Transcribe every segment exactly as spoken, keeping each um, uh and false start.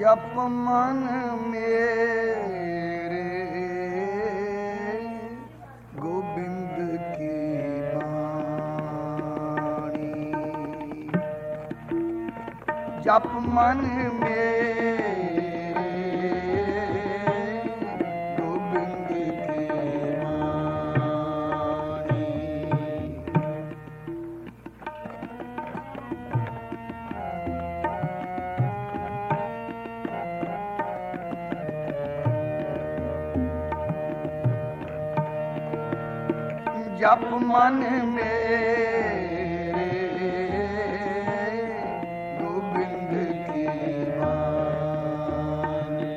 ਜਪ ਮਨ ਮੇਰੇ ਗੋਬਿੰਦ ਕੀ ਬਾਣੀ। ਜਪ ਮਨ ਮੇਰੇ ਗੋਬਿੰਦ ਕੀ ਬਾਣੀ। ਜਪ ਮਨ ਮੇਰੇ ਗੋਬਿੰਦ ਕੀ ਬਾਣੀ।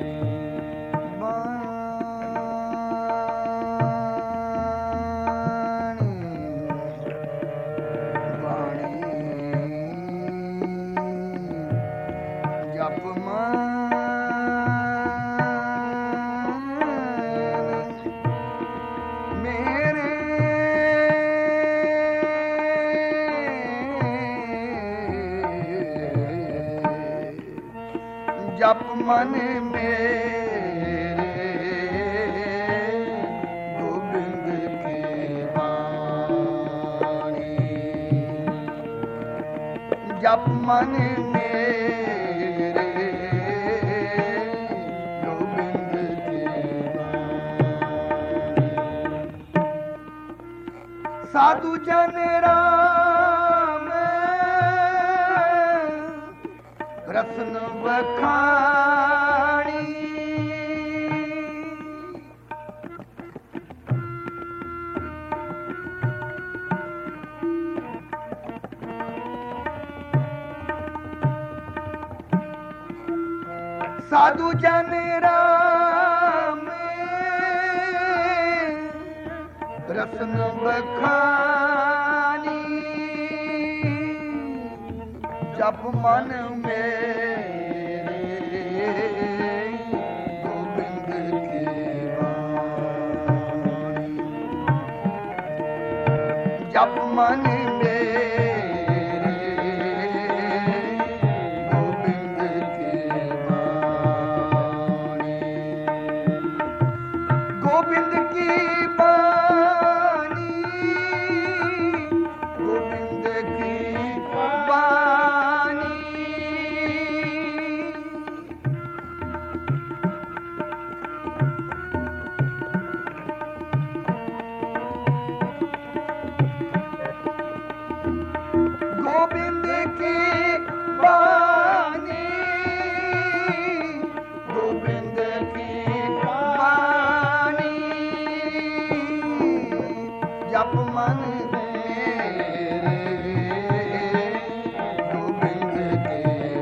ਬਾਣੀ ਜਪ ਮਨ ਜਪ ਮਨ ਮੇਰੇ ਗੋਬਿੰਦ ਕੀ ਬਾਣੀ। ਜਪ ਮਨ ਮੇਰੇ ਗੋਬਿੰਦ ਕੀ ਬਾਣੀ। ਸਾਧੂ ਜਨ ਰਾਮ ਰਸਨ ਵਖਾਣੀ। ਸਾਧੂ ਜਨ ਰਾਮ ਰਸਨ ਵਖਾਣੀ। ਜਪ ਮਨ ਮੇਰੇ ਗੋਬਿੰਦ ਕੀ ਬਾਣੀ। ਜਪ ਮਨ ਮੇਰੇ ਗੋਬਿੰਦ ਕੀ ਬਾਣੀ। ਗੋਬਿੰਦ ਕੀ ਬਾਣੀ। ਗੋਬਿੰਦ ਕੀ ਬਾਣੀ। ਗੋਬਿੰਦ ਕੀ ਬਾਣੀ। ਗੋਬਿੰਦ ਕੀ ਬਾਣੀ। ਜਪ ਮਨ ਮੇਰੇ ਗੋਬਿੰਦ ਕੀ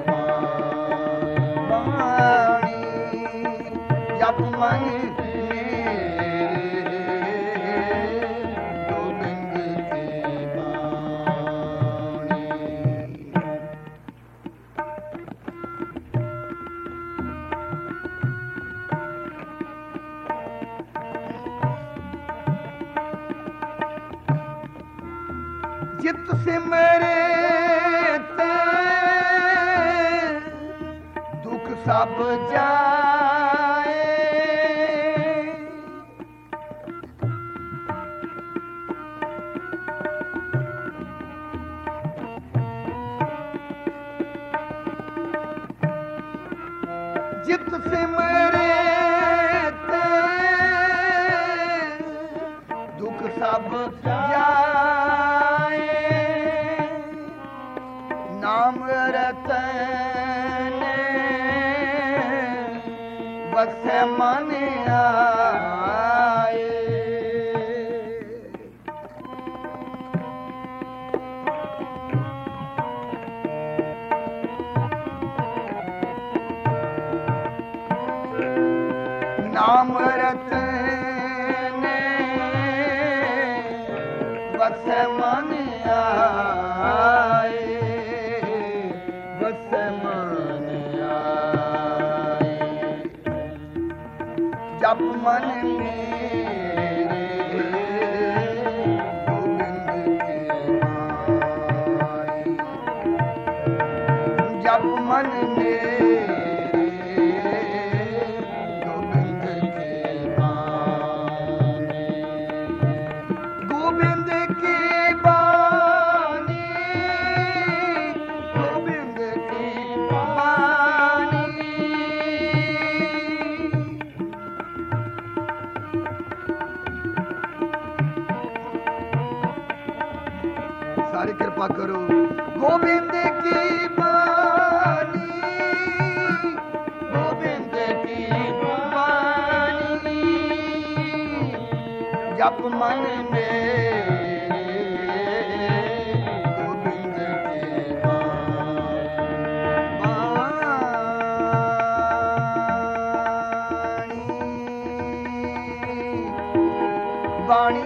ਬਾਣੀ। ਜਪ ਮਨ ਜਿਤ ਸਿਮਰੇ ਤੇ ਦੁੱਖ ਸਭ ਜਾਏ। ਜਿਤ ਸਿਮਰੇ ਤੇ ਦੁੱਖ ਸਭ ਜਾਏ। ਨਾਮ ਰਤਨ ਵਸੈ ਮਨ ਆਏ। ਨਾਮ ਰਤਨ ਵਸੈ ਮਨ ਆਏ। ਵਸੈ ਮਨ ਆਏ। ਜਪ ਮਨ ਮੇਰੇ ਗੋਬਿੰਦ ਕੀ ਬਾਣੀ। ਜਪ ਮਨ ਮੇਰੇ क्षमा करो। गोविंद की बानी, गोविंद की बानी, जप मन में गोविंद की बानी,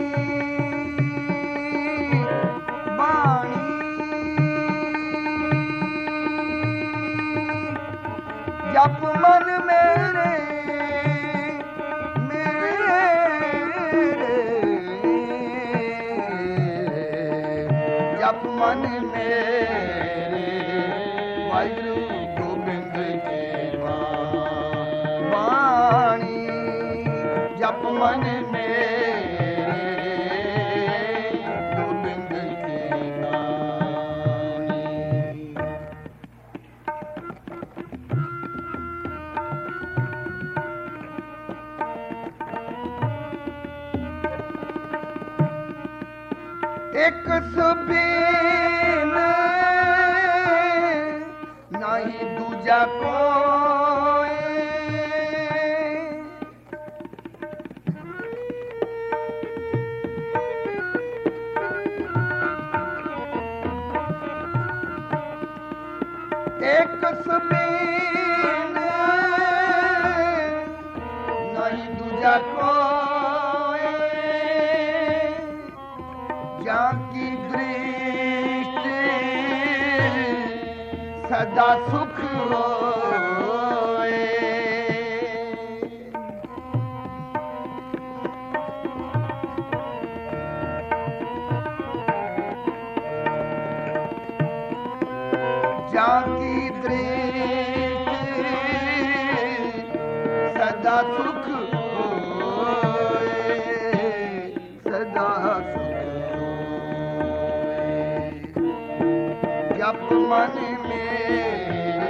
बानी, जप मन मेरे, मेरे, जप मन मेरे, वाहिगुरु गोबिंद की बाणी, जप मन मेरे, गोबिंद की बाणी। एक सुबीन नहीं दूजा कोई, एक सुबीन नहीं दूजा कोई, जाकी दृष्टि सदा सुख होए। जाकी दृष्टि सदा सुख होए, सदा सुख जप मन मेरे,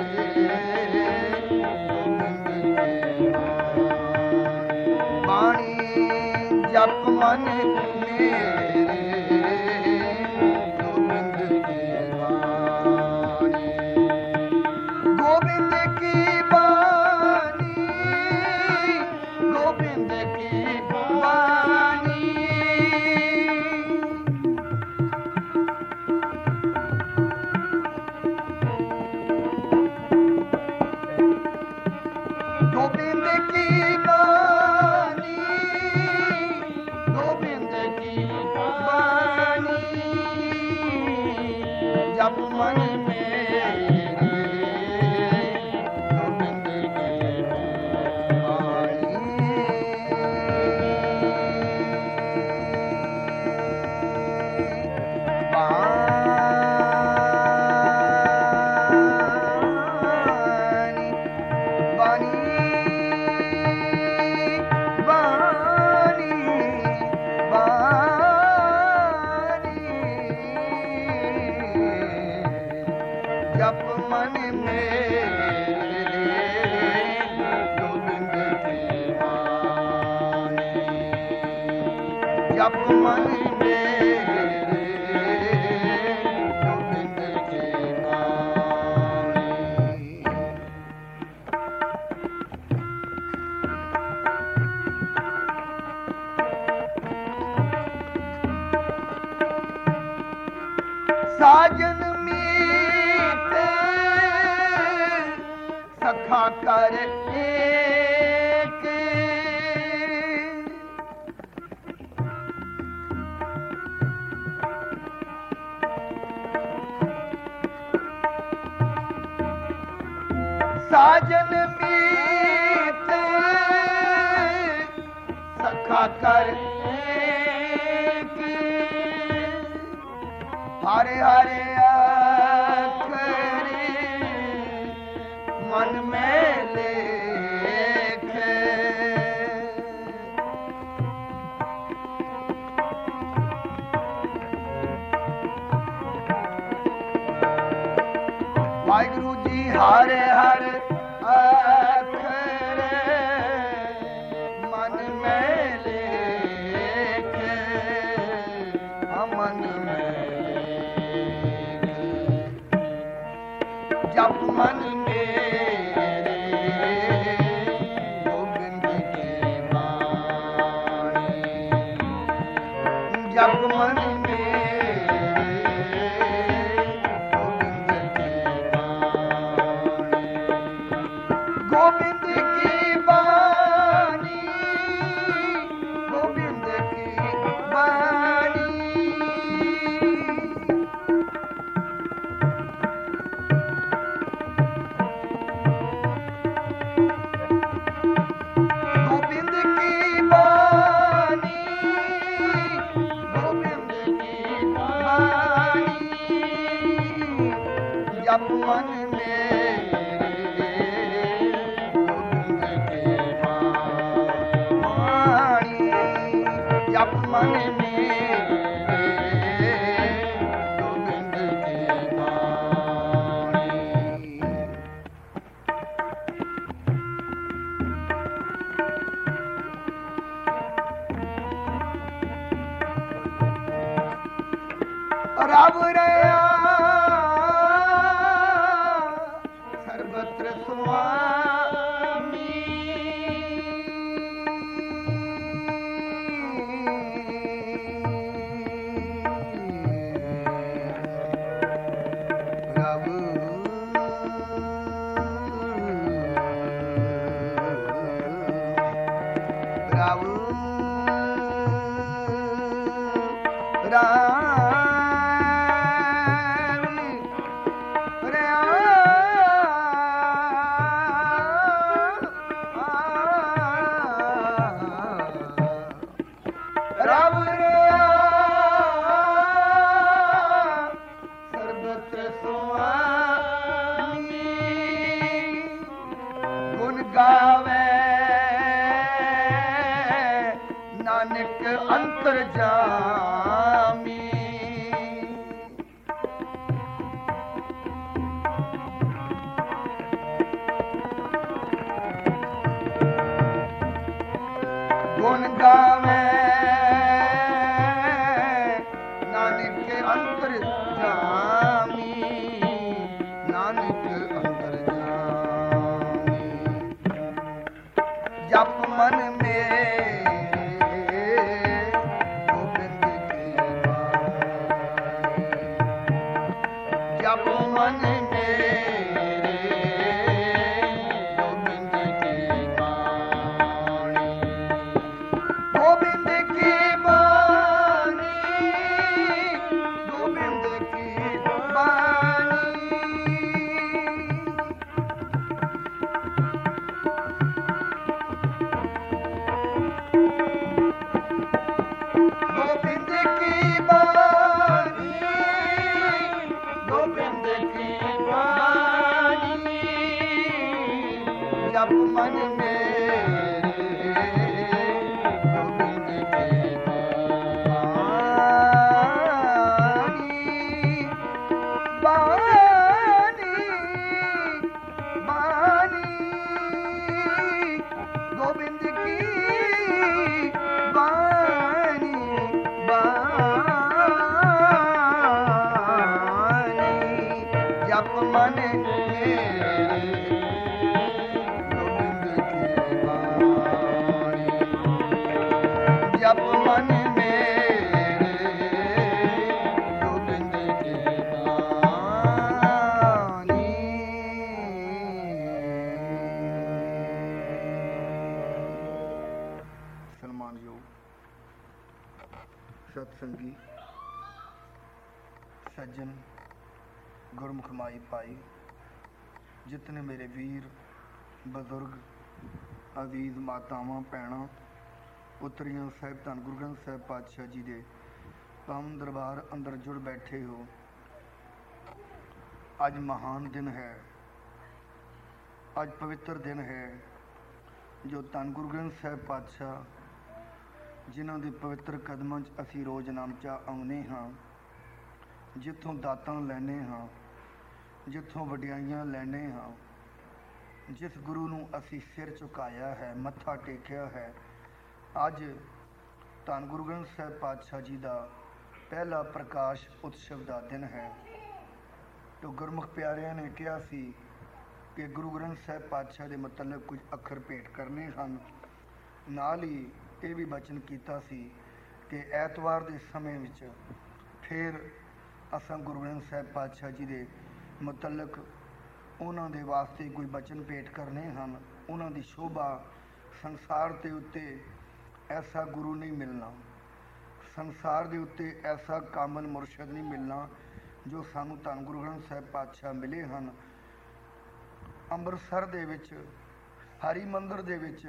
बाणी जप मन मेरे, गोविंद की बाणी, गोविंद की बाणी, गोविंद की बाणी, गोविंद की बानी, गोविंद की बानी, जप मन मेरे, गोविंद की बानी, बानी, बानी, जप मन मेरे, गोविंद की बानी, जप मन मेरे, गोविंद की बानी। साजन मीते सखा कर एक, साजन मीते सखा कर एक, हरे हरे अखरे मन में लेखे, वाहिगुरु जी हरे हरे अखरे मन में लेखे, मन में मन मेरे गोबिंद की वाणी, जप मन मन मेरे गोबिंद की वाणी, जप मन मेरे गोबिंद की वाणी। रब रया अंतर जामी, गुण गावे नानक अंतर जामी, नानक अंतर जामी, जप मन में मन मेरे गोबिंद की वाणी, गोबिंद की वाणी, गोबिंद की वाणी। गोबिंद की वाणी, गोबिंद की वाणी, जप मन मेरे गोबिंद की वाणी, वाणी, वाणी, गोबिंद की वाणी, वाणी, जप मन मेरे गोबिंद की वाणी, जप मन मेरे गोबिंद की वाणी। सन्मानयोग सत्संगी सज्जन गुरमुख माई पाई, जितने मेरे वीर बजुर्ग अजीज मातावां भैणां पुत्रियां साहिब धन गुरु ग्रंथ साहिब पातशाह जी दे पावन दरबार अंदर जुड़ बैठे हो। अज महान दिन है, अज पवित्र दिन है जो धन गुरु ग्रंथ साहिब पातशाह जिन्हां दे पवित्र कदमां च असी रोज़ नाम चा आउने हाँ, जिथों दातां लैने हाँ, जिथों वडियाइयां लैने हाँ, जिस गुरु नूं असी सिर झुकाया है, मत्था टेकिया है। अज धन गुरु ग्रंथ साहिब पातशाह जी का पहला प्रकाश उत्सव का दिन है। तो गुरमुख प्यारियां ने कहा सी ਕਿ ਗੁਰੂ ਗ੍ਰੰਥ ਸਾਹਿਬ ਪਾਤਸ਼ਾਹ ਦੇ ਮਤਲਬ ਕੁਝ ਅੱਖਰ ਭੇਟ ਕਰਨੇ ਹਨ। ਨਾਲ ਹੀ ਇਹ ਵੀ ਬਚਨ ਕੀਤਾ ਸੀ ਕਿ ਐਤਵਾਰ ਦੇ ਸਮੇਂ ਵਿੱਚ ਫਿਰ ਅਸਾਂ ਗੁਰੂ ਗ੍ਰੰਥ ਸਾਹਿਬ ਪਾਤਸ਼ਾਹ ਜੀ ਦੇ ਮੁਤਲਕ ਉਹਨਾਂ ਦੇ ਵਾਸਤੇ ਕੋਈ ਬਚਨ ਭੇਟ ਕਰਨੇ ਹਨ। ਉਹਨਾਂ ਦੀ ਸ਼ੋਭਾ ਸੰਸਾਰ ਦੇ ਉੱਤੇ ਐਸਾ ਗੁਰੂ ਨਹੀਂ ਮਿਲਣਾ, ਸੰਸਾਰ ਦੇ ਉੱਤੇ ਐਸਾ ਕਾਮਲ ਮੁਰਸ਼ਦ ਨਹੀਂ ਮਿਲਣਾ ਜੋ ਸਾਨੂੰ ਧੰਨ ਗੁਰੂ ਗ੍ਰੰਥ ਸਾਹਿਬ ਪਾਤਸ਼ਾਹ ਮਿਲੇ ਹਨ। ਅੰਮ੍ਰਿਤਸਰ ਦੇ ਵਿੱਚ ਹਰੀ ਮੰਦਰ ਦੇ ਵਿੱਚ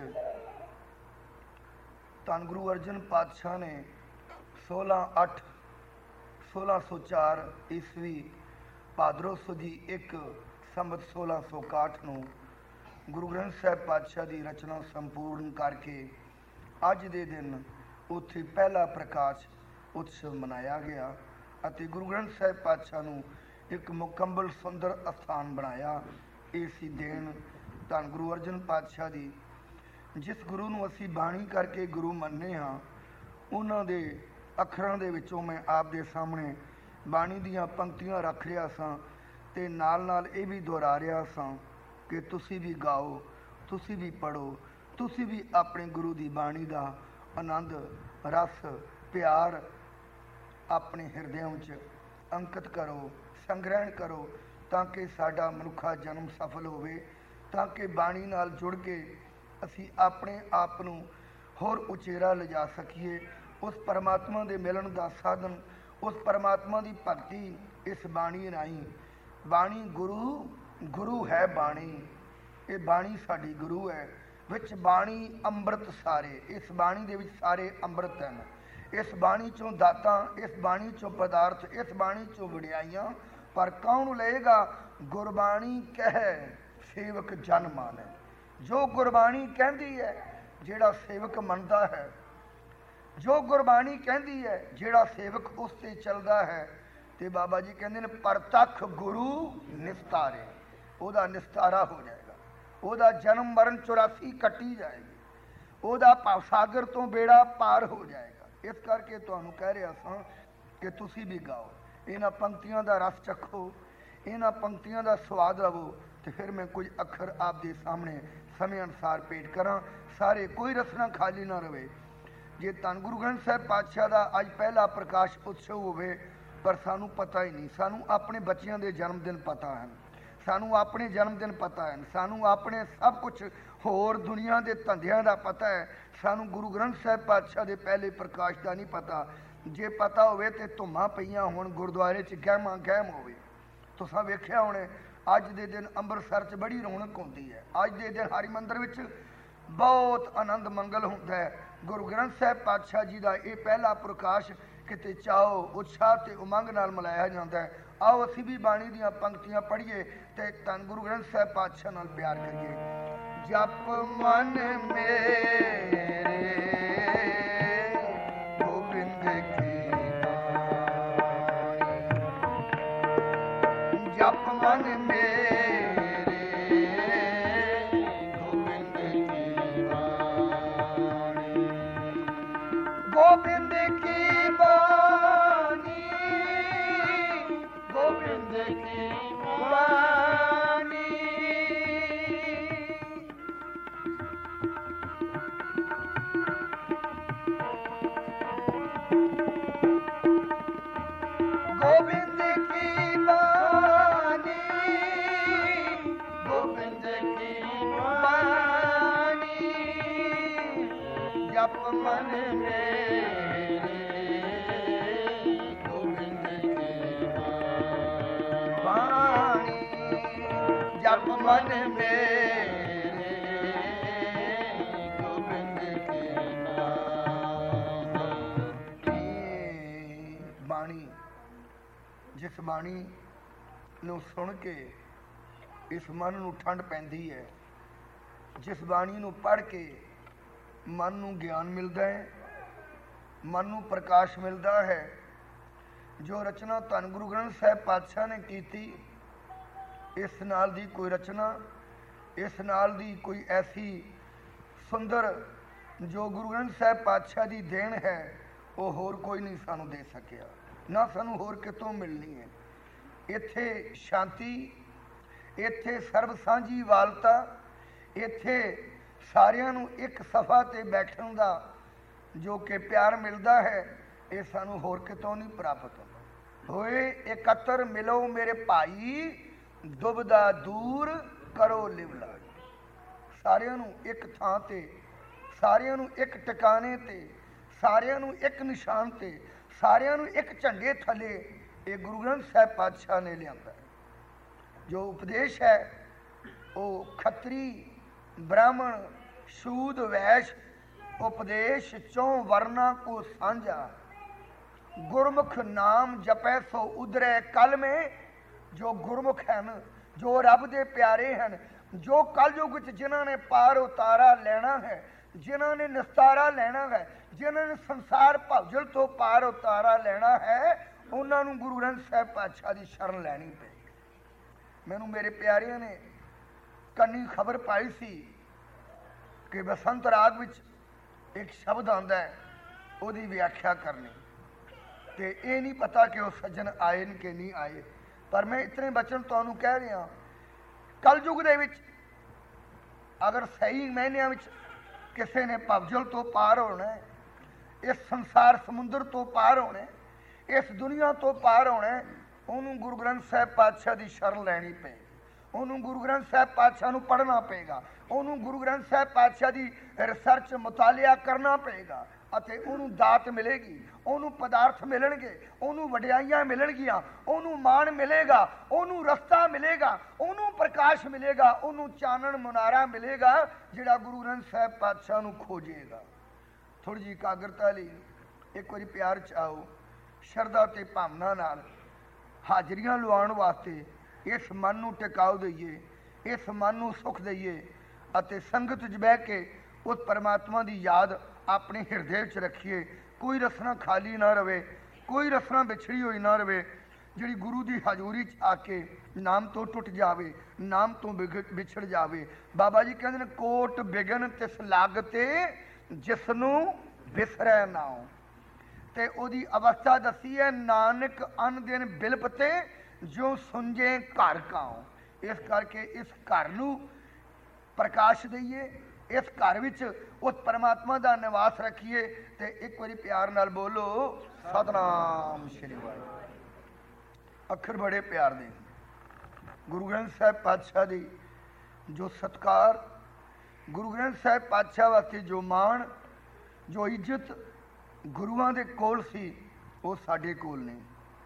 ਧੰਨ ਗੁਰੂ ਅਰਜਨ ਪਾਤਸ਼ਾਹ ਨੇ ਸੋਲਾਂ ਅੱਠ ਸੋਲਾਂ ਸੌ ਚਾਰ ਈਸਵੀ ਭਾਦਰੋਂ ਸੁਦੀ ਇੱਕ ਸੰਮਤ ਸੋਲਾਂ ਸੌ ਇਕਾਹਠ ਨੂੰ ਗੁਰੂ ਗ੍ਰੰਥ ਸਾਹਿਬ ਪਾਤਸ਼ਾਹ ਦੀ ਰਚਨਾ ਸੰਪੂਰਨ ਕਰਕੇ ਅੱਜ ਦੇ ਦਿਨ ਉੱਥੇ ਪਹਿਲਾ ਪ੍ਰਕਾਸ਼ ਉਤਸਵ ਮਨਾਇਆ ਗਿਆ ਅਤੇ ਗੁਰੂ ਗ੍ਰੰਥ ਸਾਹਿਬ ਪਾਤਸ਼ਾਹ ਨੂੰ ਇੱਕ ਮੁਕੰਮਲ ਸੁੰਦਰ ਅਸਥਾਨ ਬਣਾਇਆ। ਇਹ ਸੀ ਦੇਣ ਧੰਨ ਗੁਰੂ ਅਰਜਨ ਪਾਤਸ਼ਾਹ ਦੀ। ਜਿਸ ਗੁਰੂ ਨੂੰ ਅਸੀਂ ਬਾਣੀ ਕਰਕੇ ਗੁਰੂ ਮੰਨਦੇ ਹਾਂ, ਉਹਨਾਂ ਦੇ ਅੱਖਰਾਂ ਦੇ ਵਿੱਚੋਂ ਮੈਂ ਆਪ ਦੇ ਸਾਹਮਣੇ ਬਾਣੀ ਦੀਆਂ ਪੰਕਤੀਆਂ ਰੱਖ ਰਿਹਾ ਸਾਂ ਅਤੇ ਨਾਲ ਨਾਲ ਇਹ ਵੀ ਦੁਹਰਾ ਰਿਹਾ ਸਾਂ ਕਿ ਤੁਸੀਂ ਵੀ ਗਾਓ, ਤੁਸੀਂ ਵੀ ਪੜ੍ਹੋ, ਤੁਸੀਂ ਵੀ ਆਪਣੇ ਗੁਰੂ ਦੀ ਬਾਣੀ ਦਾ ਆਨੰਦ, ਰਸ, ਪਿਆਰ ਆਪਣੇ ਹਿਰਦਿਆਂ ਵਿੱਚ ਅੰਕਿਤ ਕਰੋ, ਸੰਗ੍ਰਹਿਣ ਕਰੋ, ਤਾਂ ਕਿ ਸਾਡਾ ਮਨੁੱਖਾ ਜਨਮ ਸਫਲ ਹੋਵੇ, ਤਾਂ ਕਿ ਬਾਣੀ ਨਾਲ ਜੁੜ ਕੇ ਅਸੀਂ ਆਪਣੇ ਆਪ ਨੂੰ ਹੋਰ ਉਚੇਰਾ ਲਿਜਾ ਸਕੀਏ। ਉਸ ਪਰਮਾਤਮਾ ਦੇ ਮਿਲਣ ਦਾ ਸਾਧਨ, ਉਸ ਪਰਮਾਤਮਾ ਦੀ ਭਗਤੀ ਇਸ ਬਾਣੀ ਰਾਹੀਂ। ਬਾਣੀ ਗੁਰੂ, ਗੁਰੂ ਹੈ ਬਾਣੀ, ਇਹ ਬਾਣੀ ਸਾਡੀ ਗੁਰੂ ਹੈ। ਵਿੱਚ ਬਾਣੀ ਅੰਮ੍ਰਿਤ ਸਾਰੇ, ਇਸ ਬਾਣੀ ਦੇ ਵਿੱਚ ਸਾਰੇ ਅੰਮ੍ਰਿਤ ਹਨ। ਇਸ ਬਾਣੀ ਚੋਂ ਦਾਤਾਂ, ਇਸ ਬਾਣੀ ਚੋਂ ਪਦਾਰਥ, ਇਸ ਬਾਣੀ ਚੋਂ ਵਡਿਆਈਆਂ, ਪਰ ਕੌਣ ਲਏਗਾ? ਗੁਰਬਾਣੀ ਕਹਿ ਸੇਵਕ ਜਨ ਮਾਨੈ। ਜੋ ਗੁਰਬਾਣੀ ਕਹਿੰਦੀ ਹੈ, ਜਿਹੜਾ ਸੇਵਕ ਮੰਨਦਾ ਹੈ, ਜੋ ਗੁਰਬਾਣੀ ਕਹਿੰਦੀ ਹੈ, ਜਿਹੜਾ ਸੇਵਕ ਉਸ 'ਤੇ ਚੱਲਦਾ ਹੈ, ਤੇ ਬਾਬਾ ਜੀ ਕਹਿੰਦੇ ਨੇ ਪ੍ਰਤੱਖ ਗੁਰੂ ਨਿਸਤਾਰੇ, ਉਹਦਾ ਨਿਸਤਾਰਾ ਹੋ ਜਾਏਗਾ, ਉਹਦਾ ਜਨਮ ਮਰਨ ਚੁਰਾਸੀ ਕੱਟੀ ਜਾਏਗੀ, ਉਹਦਾ ਭਵ ਸਾਗਰ ਤੋਂ ਬੇੜਾ ਪਾਰ ਹੋ ਜਾਏਗਾ। ਇਸ ਕਰਕੇ ਤੁਹਾਨੂੰ ਕਹਿ ਰਿਹਾ ਸਾਂ ਕਿ ਤੁਸੀਂ ਵੀ ਗਾਓ, ਇਹਨਾਂ ਪੰਕਤੀਆਂ ਦਾ ਰਸ ਚੱਖੋ, ਇਹਨਾਂ ਪੰਕਤੀਆਂ ਦਾ ਸਵਾਦ ਲਵੋ। ਤੇ ਫਿਰ ਮੈਂ ਕੁਝ ਅੱਖਰ ਆਪ ਦੇ ਸਾਹਮਣੇ ਸਮੇਂ ਅਨੁਸਾਰ ਭੇਟ ਕਰਾਂ। ਸਾਰੇ ਕੋਈ ਰਸਨਾ ਖਾਲੀ ਨਾ ਰਵੇ। ਜੇ ਧੰਨ ਗੁਰੂ ਗ੍ਰੰਥ ਸਾਹਿਬ ਪਾਤਸ਼ਾਹ ਦਾ ਅੱਜ ਪਹਿਲਾ ਪ੍ਰਕਾਸ਼ ਉਤਸਵ ਹੋਵੇ, ਪਰ ਸਾਨੂੰ ਪਤਾ ਹੀ ਨਹੀਂ, ਸਾਨੂੰ ਆਪਣੇ ਬੱਚਿਆਂ ਦੇ ਜਨਮ ਦਿਨ ਪਤਾ ਹਨ, ਸਾਨੂੰ ਆਪਣੇ ਜਨਮ ਦਿਨ ਪਤਾ ਹਨ, ਸਾਨੂੰ ਆਪਣੇ ਸਭ ਕੁਛ ਹੋਰ ਦੁਨੀਆ ਦੇ ਧੰਦਿਆਂ ਦਾ ਪਤਾ ਹੈ, ਸਾਨੂੰ ਗੁਰੂ ਗ੍ਰੰਥ ਸਾਹਿਬ ਪਾਤਸ਼ਾਹ ਦੇ ਪਹਿਲੇ ਪ੍ਰਕਾਸ਼ ਦਾ ਨਹੀਂ ਪਤਾ। ਜੇ ਪਤਾ ਹੋਵੇ ਤੇ ਧੁੰਮਾਂ ਪਈਆਂ ਹੋਣ ਗੁਰਦੁਆਰੇ 'ਚ, ਗਹਿਮਾ ਗਹਿਮ ਹੋਵੇ। ਤੁਸੀਂ ਵੇਖਿਆ ਹੋਣੇ ਅੱਜ ਦੇ ਦਿਨ ਅੰਮ੍ਰਿਤਸਰ 'ਚ ਬੜੀ ਰੌਣਕ ਹੁੰਦੀ ਹੈ। ਅੱਜ ਦੇ ਦਿਨ ਹਰੀ ਮੰਦਰ ਵਿੱਚ ਬਹੁਤ ਆਨੰਦ ਮੰਗਲ ਹੁੰਦਾ ਹੈ। ਗੁਰੂ ਗ੍ਰੰਥ ਸਾਹਿਬ ਪਾਤਸ਼ਾਹ ਜੀ ਦਾ ਇਹ ਪਹਿਲਾ ਪ੍ਰਕਾਸ਼ ਕਿਤੇ ਚਾਓ, ਉਤਸ਼ਾਹ ਤੇ ਉਮੰਗ ਨਾਲ ਮਨਾਇਆ ਜਾਂਦਾ ਹੈ। ਆਓ ਅਸੀਂ ਵੀ ਬਾਣੀ ਦੀਆਂ ਪੰਕਤੀਆਂ ਪੜ੍ਹੀਏ ਤੇ ਧੰਨ ਗੁਰੂ ਗ੍ਰੰਥ ਸਾਹਿਬ ਪਾਤਸ਼ਾਹ ਨਾਲ ਪਿਆਰ ਕਰੀਏ। ਜਪ ਮਨ ਮੇਰੇ ਗੋਬਿੰਦ ਕੀ ਬਾਣੀ, ਜਪ ਮਨ ਮੇਰੇ ਗੋਬਿੰਦ ਕੀ ਬਾਣੀ, ਗੋਬਿੰਦ ਕੀ ਬਾਣੀ, ਗੋਬਿੰਦ ਕੀ ਬਾਣੀ। ਗੋਬਿੰਦ ਕੀ ਬਾਣੀ, ਗੋਬਿੰਦ ਕੀ ਬਾਣੀ, ਜਪ ਮਨ ਮੇਰੇ ਗੋਬਿੰਦ ਕੀ ਬਾਣੀ, ਜਪ ਮਨ ਮੇਰੇ ਗੋਬਿੰਦ ਕੀ ਬਾਣੀ। ਜਿਸ ਬਾਣੀ ਨੂੰ ਸੁਣ ਕੇ ਇਸ ਮਨ ਨੂੰ ਠੰਡ ਪੈਂਦੀ ਹੈ, ਜਿਸ ਬਾਣੀ ਨੂੰ ਪੜ੍ਹ ਕੇ ਮਨ ਨੂੰ ਗਿਆਨ ਮਿਲਦਾ ਹੈ, ਮਨ ਨੂੰ ਪ੍ਰਕਾਸ਼ ਮਿਲਦਾ ਹੈ। ਜੋ ਰਚਨਾ ਧੰਨ ਗੁਰੂ ਗ੍ਰੰਥ ਸਾਹਿਬ ਪਾਤਸ਼ਾਹ ਨੇ ਕੀਤੀ, ਇਸ ਨਾਲ ਦੀ ਕੋਈ ਰਚਨਾ, ਇਸ ਨਾਲ ਦੀ ਕੋਈ ਐਸੀ ਸੁੰਦਰ ਜੋ ਗੁਰੂ ਗ੍ਰੰਥ ਸਾਹਿਬ ਪਾਤਸ਼ਾਹ ਦੀ ਦੇਣ ਹੈ, ਉਹ ਹੋਰ ਕੋਈ ਨਹੀਂ ਸਾਨੂੰ ਦੇ ਸਕਿਆ, ਨਾ ਸਾਨੂੰ ਹੋਰ ਕਿਤੋਂ ਮਿਲਣੀ ਹੈ। ਇੱਥੇ ਸ਼ਾਂਤੀ, ਇੱਥੇ ਸਰਬ ਸਾਂਝੀ ਵਾਲਤਾ, ਇੱਥੇ ਸਾਰਿਆਂ ਨੂੰ ਇੱਕ ਸਫਾ ਤੇ ਬੈਠਣ ਦਾ ਜੋ ਕਿ ਪਿਆਰ ਮਿਲਦਾ ਹੈ, ਇਹ ਸਾਨੂੰ ਹੋਰ ਕਿਤੋਂ ਨਹੀਂ ਪ੍ਰਾਪਤ ਹੁੰਦਾ। ਹੋਏ ਇਕੱਤਰ ਮਿਲੋ ਮੇਰੇ ਭਾਈ, ਦੁਬਦਾ ਦੂਰ ਕਰੋ ਲਿਵਲਾਜ। ਸਾਰਿਆਂ ਨੂੰ ਇੱਕ ਥਾਂ ਤੇ, ਸਾਰਿਆਂ ਨੂੰ ਇੱਕ ਟਿਕਾਣੇ ਤੇ, ਸਾਰਿਆਂ ਨੂੰ ਇੱਕ ਨਿਸ਼ਾਨ ਤੇ, ਸਾਰਿਆਂ ਨੂੰ ਇੱਕ ਝੰਡੇ ਥੱਲੇ ਇਹ ਗੁਰੂ ਗ੍ਰੰਥ ਸਾਹਿਬ ਪਾਤਸ਼ਾਹ ਨੇ ਲਿਆਂਦਾ। ਜੋ ਉਪਦੇਸ਼ ਹੈ ਉਹ ਖੱਤਰੀ, ਬ੍ਰਾਹਮਣ, ਸ਼ੂਦ, ਵੈਸ਼ ਉਪਦੇਸ਼ ਚੋਂ ਵਰਨਾ ਕੋ ਸਾਂਝਾ। ਗੁਰਮੁਖ ਨਾਮ ਜਪੈ ਸੋ ਉਧਰੈ ਕਲ ਮੇ। ਜੋ ਗੁਰਮੁਖ ਹਨ, ਜੋ ਰੱਬ ਦੇ ਪਿਆਰੇ ਹਨ, ਜੋ ਕਲਯੁਗ ਵਿੱਚ ਜਿਨ੍ਹਾਂ ਨੇ ਪਾਰ ਉਤਾਰਾ ਲੈਣਾ ਹੈ, ਜਿਨ੍ਹਾਂ ਨੇ ਨਿਸਤਾਰਾ ਲੈਣਾ ਹੈ, ਜਿਨ੍ਹਾਂ ਨੇ ਸੰਸਾਰ ਭਵਜਲ ਤੋਂ ਪਾਰ ਉਤਾਰਾ ਲੈਣਾ ਹੈ, ਉਹਨਾਂ ਨੂੰ ਗੁਰੂ ਗ੍ਰੰਥ ਸਾਹਿਬ ਪਾਤਸ਼ਾਹ ਦੀ ਸ਼ਰਨ ਲੈਣੀ ਪਏਗੀ। ਮੈਨੂੰ ਮੇਰੇ ਪਿਆਰਿਆਂ ਨੇ ਕੰਨੀ ਖਬਰ ਪਾਈ ਸੀ ਕਿ ਬਸੰਤ ਰਾਗ ਵਿੱਚ ਇੱਕ ਸ਼ਬਦ ਆਉਂਦਾ ਹੈ, ਉਹਦੀ ਵਿਆਖਿਆ ਕਰਨੀ, ਤੇ ਇਹ ਨਹੀਂ ਪਤਾ ਕਿ ਉਹ ਸੱਜਣ ਆਏ ਨੇ ਕਿ ਨਹੀਂ ਆਏ, ਪਰ ਮੈਂ ਇਤਨੇ ਬਚਨ ਤੁਹਾਨੂੰ ਕਹਿ ਰਿਹਾ, ਕਲਯੁਗ ਦੇ ਵਿੱਚ ਅਗਰ ਸਹੀ ਮਾਇਨਿਆਂ ਵਿੱਚ ਕਿਸੇ ਨੇ ਭਵਜਲ ਤੋਂ ਪਾਰ ਹੋਣਾ, ਇਸ ਸੰਸਾਰ ਸਮੁੰਦਰ ਤੋਂ ਪਾਰ ਹੋਣਾ, ਇਸ ਦੁਨੀਆ ਤੋਂ ਪਾਰ ਹੋਣਾ, ਉਹਨੂੰ ਗੁਰੂ ਗ੍ਰੰਥ ਸਾਹਿਬ ਪਾਤਸ਼ਾਹ ਦੀ ਸ਼ਰਨ ਲੈਣੀ ਪਏਗੀ। ਉਹਨੂੰ ਗੁਰੂ ਗ੍ਰੰਥ ਸਾਹਿਬ ਪਾਤਸ਼ਾਹ ਨੂੰ ਪੜ੍ਹਨਾ ਪਏਗਾ, ਉਹਨੂੰ ਗੁਰੂ ਗ੍ਰੰਥ ਸਾਹਿਬ ਪਾਤਸ਼ਾਹ ਦੀ ਰਿਸਰਚ ਮੁਤਾਲਿਆ ਕਰਨਾ ਪਏਗਾ, ਅਤੇ ਉਹਨੂੰ ਦਾਤ ਮਿਲੇਗੀ, ਉਹਨੂੰ ਪਦਾਰਥ ਮਿਲਣਗੇ, ਉਹਨੂੰ ਵਡਿਆਈਆਂ ਮਿਲਣਗੀਆਂ, ਉਹਨੂੰ ਮਾਣ ਮਿਲੇਗਾ, ਉਹਨੂੰ ਰਸਤਾ ਮਿਲੇਗਾ, ਉਹਨੂੰ ਪ੍ਰਕਾਸ਼ ਮਿਲੇਗਾ, ਉਹਨੂੰ ਚਾਨਣ ਮੁਨਾਰਾ ਮਿਲੇਗਾ, ਜਿਹੜਾ ਗੁਰੂ ਗ੍ਰੰਥ ਸਾਹਿਬ ਪਾਤਸ਼ਾਹ ਨੂੰ ਖੋਜੇਗਾ। ਥੋੜ੍ਹੀ ਜਿਹੀ ਇਕਾਗਰਤਾ ਲਈ ਇੱਕ ਵਾਰੀ ਪਿਆਰ ਚ ਆਓ, ਸ਼ਰਧਾ ਤੇ ਭਾਵਨਾ ਨਾਲ ਹਾਜ਼ਰੀਆਂ ਲਵਾਉਣ ਵਾਸਤੇ ਇਸ ਮਨ ਨੂੰ ਟਿਕਾਓ ਦਈਏ, ਇਸ ਮਨ ਨੂੰ ਸੁੱਖ ਦਈਏ, ਅਤੇ ਸੰਗਤ 'ਚ ਬਹਿ ਕੇ ਉਸ ਪਰਮਾਤਮਾ ਦੀ ਯਾਦ ਆਪਣੇ ਹਿਰਦੇ ਵਿੱਚ ਰੱਖੀਏ। ਕੋਈ ਰਸਨਾ ਖਾਲੀ ਨਾ ਰਵੇ, ਕੋਈ ਰਸਨਾ ਵਿਛੜੀ ਹੋਈ ਨਾ ਰਵੇ, ਜਿਹੜੀ ਗੁਰੂ ਦੀ ਹਜ਼ੂਰੀ 'ਚ ਆ ਕੇ ਨਾਮ ਤੋਂ ਟੁੱਟ ਜਾਵੇ, ਨਾਮ ਤੋਂ ਵਿਛੜ ਜਾਵੇ। ਬਾਬਾ ਜੀ ਕਹਿੰਦੇ ਨੇ, ਕੋਟ ਬਿਗਨ ਤਿਸ ਲਾਗਤੇ ਜਿਸ ਨੂੰ ਵਿਸਰੈ ਨਾਉ। ਤੇ ਉਹਦੀ ਅਵਸਥਾ ਦੱਸੀ ਹੈ, ਨਾਨਕ ਅਨ ਦਿਨ ਬਿਲਪ ਤੇ ਜੋ ਸੁੰਝੇ ਘਰ ਕਾਉ। ਇਸ ਕਰਕੇ ਇਸ ਘਰ ਨੂੰ ਪ੍ਰਕਾਸ਼ ਦਈਏ, ਇਸ ਘਰ ਵਿੱਚ ਉਸ ਪਰਮਾਤਮਾ ਦਾ ਨਿਵਾਸ ਰੱਖੀਏ। ਤੇ ਇੱਕ ਵਾਰੀ ਪਿਆਰ ਨਾਲ ਬੋਲੋ, ਸਤਨਾਮ ਸ਼੍ਰੀ ਵਾਹਿਗੁਰੂ। ਅੱਖਰ ਬੜੇ ਪਿਆਰ ਦੇ। ਗੁਰੂ ਗ੍ਰੰਥ ਸਾਹਿਬ ਪਾਤਸ਼ਾਹ ਦੀ ਜੋ ਸਤਿਕਾਰ, ਗੁਰੂ ਗ੍ਰੰਥ ਸਾਹਿਬ ਪਾਤਸ਼ਾਹ ਵਾਸਤੇ ਜੋ ਮਾਣ, ਜੋ ਇੱਜ਼ਤ ਗੁਰੂਆਂ ਦੇ ਕੋਲ ਸੀ, ਉਹ ਸਾਡੇ ਕੋਲ ਨਹੀਂ।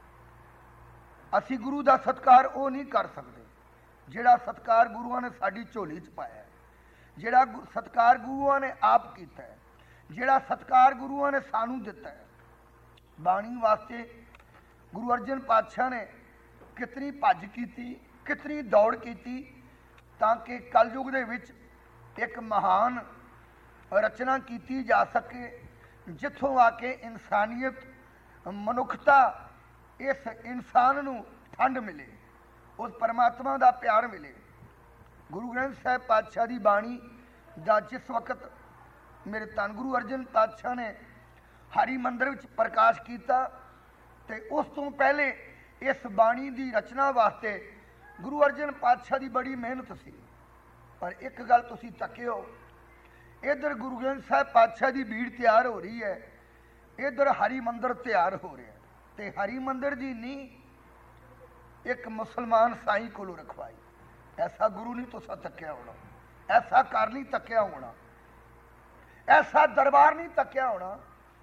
ਅਸੀਂ ਗੁਰੂ ਦਾ ਸਤਿਕਾਰ ਉਹ ਨਹੀਂ ਕਰ ਸਕਦੇ ਜਿਹੜਾ ਸਤਿਕਾਰ ਗੁਰੂਆਂ ਨੇ ਸਾਡੀ ਝੋਲੀ 'ਚ ਪਾਇਆ, ਜਿਹੜਾ ਸਤਿਕਾਰ ਗੁਰੂਆਂ ਨੇ ਆਪ ਕੀਤਾ ਹੈ, ਜਿਹੜਾ ਸਤਿਕਾਰ ਗੁਰੂਆਂ ਨੇ ਸਾਨੂੰ ਦਿੱਤਾ ਹੈ। ਬਾਣੀ ਵਾਸਤੇ ਗੁਰੂ ਅਰਜਨ ਪਾਤਸ਼ਾਹ ਨੇ ਕਿਤਨੀ ਭੱਜ ਕੀਤੀ, ਕਿਤਨੀ ਦੌੜ ਕੀਤੀ, ਤਾਂ ਕਿ ਕਲਯੁਗ ਦੇ ਵਿੱਚ ਇੱਕ ਮਹਾਨ ਰਚਨਾ ਕੀਤੀ ਜਾ ਸਕੇ, ਜਿੱਥੋਂ ਆ ਕੇ ਇਨਸਾਨੀਅਤ, ਮਨੁੱਖਤਾ, ਇਸ ਇਨਸਾਨ ਨੂੰ ਠੰਡ ਮਿਲੇ, ਉਸ ਪਰਮਾਤਮਾ ਦਾ ਪਿਆਰ ਮਿਲੇ। ਗੁਰੂ ਗ੍ਰੰਥ ਸਾਹਿਬ ਪਾਤਸ਼ਾਹ ਦੀ ਬਾਣੀ ਦਾ ਜਿਸ ਵਕਤ ਮੇਰੇ ਧੰਨ ਗੁਰੂ ਅਰਜਨ ਪਾਤਸ਼ਾਹ ਨੇ ਹਰੀ ਮੰਦਰ ਵਿੱਚ ਪ੍ਰਕਾਸ਼ ਕੀਤਾ, ਤੇ ਉਸ ਤੋਂ ਪਹਿਲੇ ਇਸ ਬਾਣੀ ਦੀ ਰਚਨਾ ਵਾਸਤੇ ਗੁਰੂ ਅਰਜਨ ਪਾਤਸ਼ਾਹ ਦੀ ਬੜੀ ਮਿਹਨਤ ਸੀ। ਪਰ ਇੱਕ ਗੱਲ ਤੁਸੀਂ ਤੱਕਿਓ, ਇੱਧਰ ਗੁਰੂ ਗ੍ਰੰਥ ਸਾਹਿਬ ਪਾਤਸ਼ਾਹ ਦੀ ਭੀੜ ਤਿਆਰ ਹੋ ਰਹੀ ਹੈ, ਇੱਧਰ ਹਰੀ ਮੰਦਰ ਤਿਆਰ ਹੋ ਰਿਹਾ, ਤੇ ਹਰੀ ਮੰਦਰ ਦੀ ਨੀਂਹ ਇੱਕ ਮੁਸਲਮਾਨ ਸਾਈਂ ਕੋਲੋਂ ਰਖਵਾਈ। ਐਸਾ ਗੁਰੂ ਨਹੀਂ ਤੁਸਾਂ ਤੱਕਿਆ ਹੋਣਾ, ਐਸਾ ਘਰ ਨਹੀਂ ਤੱਕਿਆ ਹੋਣਾ, ਐਸਾ ਦਰਬਾਰ ਨਹੀਂ ਤੱਕਿਆ ਹੋਣਾ।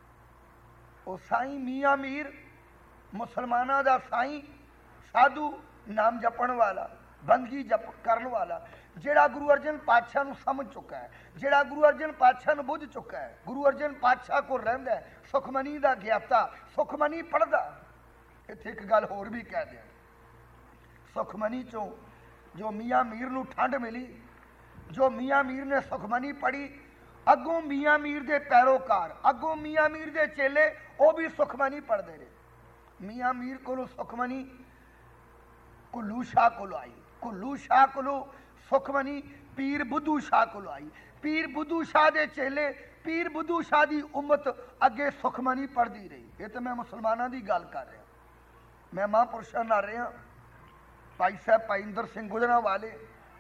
ਉਹ ਸਾਈਂ ਮੀਆਂ ਮੀਰ, ਮੁਸਲਮਾਨਾਂ ਦਾ ਸਾਈਂ, ਸਾਧੂ, ਨਾਮ ਜਪਣ ਵਾਲਾ, ਬੰਦਗੀ ਜਪ ਕਰਨ ਵਾਲਾ, ਜਿਹੜਾ ਗੁਰੂ ਅਰਜਨ ਪਾਤਸ਼ਾਹ ਨੂੰ ਸਮਝ ਚੁੱਕਾ ਹੈ, ਜਿਹੜਾ ਗੁਰੂ ਅਰਜਨ ਪਾਤਸ਼ਾਹ ਨੂੰ ਬੁੱਝ ਚੁੱਕਾ ਹੈ, ਗੁਰੂ ਅਰਜਨ ਪਾਤਸ਼ਾਹ ਕੋਲ ਰਹਿੰਦਾ ਹੈ, ਸੁਖਮਨੀ ਦਾ ਗਿਆਤਾ, ਸੁਖਮਨੀ ਪੜ੍ਹਦਾ। ਇੱਥੇ ਇੱਕ ਗੱਲ ਹੋਰ ਵੀ ਕਹਿ ਦਿਆਂ, ਸੁਖਮਨੀ ਚੋਂ ਜੋ ਮੀਆਂ ਮੀਰ ਨੂੰ ਠੰਡ ਮਿਲੀ, ਜੋ ਮੀਆਂ ਮੀਰ ਨੇ ਸੁਖਮਨੀ ਪੜ੍ਹੀ, ਅੱਗੋਂ ਮੀਆਂ ਮੀਰ ਦੇ ਪੈਰੋਕਾਰ, ਅੱਗੋਂ ਮੀਆਂ ਮੀਰ ਦੇ ਚੇਲੇ, ਉਹ ਵੀ ਸੁਖਮਨੀ ਪੜ੍ਹਦੇ ਰਹੇ। ਮੀਆਂ ਮੀਰ ਕੋਲੋਂ ਸੁਖਮਨੀ ਕੁੱਲੂ ਸ਼ਾਹ ਕੋਲੋਂ ਆਈ, ਕੁੱਲੂ ਸ਼ਾਹ ਕੋਲੋਂ ਸੁਖਮਨੀ ਪੀਰ ਬੁੱਧੂ ਸ਼ਾਹ ਕੋਲੋਂ ਆਈ, ਪੀਰ ਬੁੱਧੂ ਸ਼ਾਹ ਦੇ ਚੇਲੇ, ਪੀਰ ਬੁੱਧੂ ਸ਼ਾਹ ਦੀ ਉਮਤ ਅੱਗੇ ਸੁਖਮਨੀ ਪੜ੍ਹਦੀ ਰਹੀ। ਇਹ ਤਾਂ ਮੈਂ ਮੁਸਲਮਾਨਾਂ ਦੀ ਗੱਲ ਕਰ ਰਿਹਾ, ਮੈਂ ਮਹਾਂਪੁਰਸ਼ਾਂ ਨਾਲ ਰਿਹਾ। भाई साहब भाई इंदर सिंह गुजरां वाले,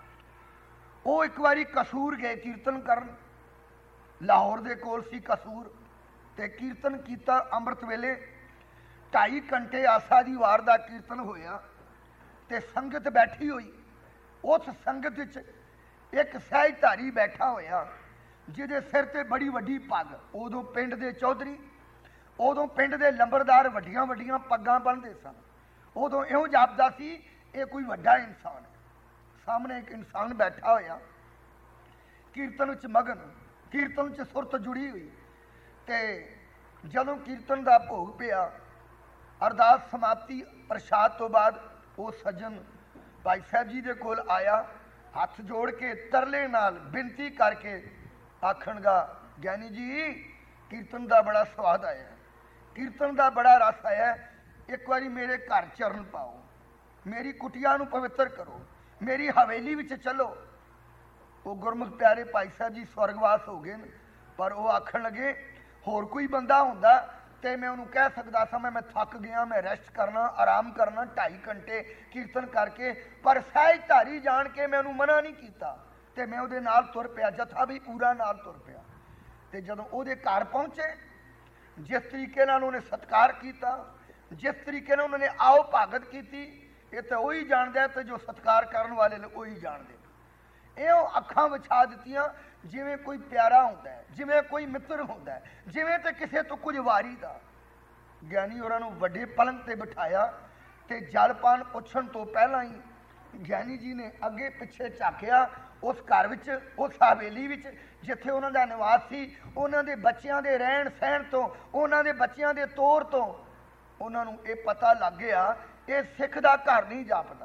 वो एक बारी कसूर गए कीर्तन करन, लाहौर दे कोल सी कसूर, ते कीर्तन कीता अमृत वेले। ढाई घंटे आसा दी वार दा कीर्तन होया ते संगत बैठी हुई। उस संगत विच एक सहजधारी बैठा होया जिहदे सिर ते बड़ी वड्डी पग। उदों पिंड दे चौधरी, उदों पिंड दे लंबरदार वड्डियां वड्डियां पग्गां बन्नदे सन। उदों इउं जापदा सी ये कोई वड्डा इंसान है। सामने एक इंसान बैठा होया, कीर्तन च मगन, कीर्तन च सुरत जुड़ी हुई। ते जदों कीर्तन का भोग पिया, अरदास समाप्ति प्रसाद तो बाद वो सज्जन भाई साहब जी दे कोल आया, हाथ जोड़ के तरले नाल बिनती करके आखणगा, ज्ञानी जी कीर्तन का बड़ा स्वाद आया, कीर्तन का बड़ा रस आया, एक बारी मेरे घर चरण पाओ, मेरी कुटिया नूं पवित्र करो, मेरी हवेली विच चलो। वो गुरमुख प्यारे भाई साहब जी स्वर्गवास हो गए, पर वो आखण लगे होर कोई बंदा हुंदा ते मैं उन्होंने कह सकता सा मैं मैं थक गया, मैं रेस्ट करना, आराम करना ढाई घंटे कीर्तन करके, पर सहजधारी जान के मैं उन्होंने मना नहीं किया ते मैं उहदे नाल तुर पिया, जथा भी पूरा नाल तुर पिया। ते जदों उहदे घर पहुंचे, जिस तरीके नाल उन्होंने सत्कार किया, जिस तरीके नाल उन्होंने आओ भागत की, ये तो वही जानता है, तो जो सत्कार करने वाले ने वही जानते। इउं अखां विछा दित्तियां जिवें कोई प्यारा होंदा है, जिवें कोई मित्र होंदा है, जिवें ते किसे तो कुछ वारी दा। ज्ञानी होरां नूं वड्डे पलंग ते बिठाया ते जलपान पुछण तो पहलां ही ज्ञानी जी ने अगे पिछे झाकिया। उस घर विच, उस हवेली विच जिथे उन्हां दा निवास सी, उन्हां दे बच्चियां दे रहण सहण तो, उन्हां दे बच्चियां दे तौर तो उन्हां नूं इह पता लग गया ये सिख दा घर नहीं जापदा।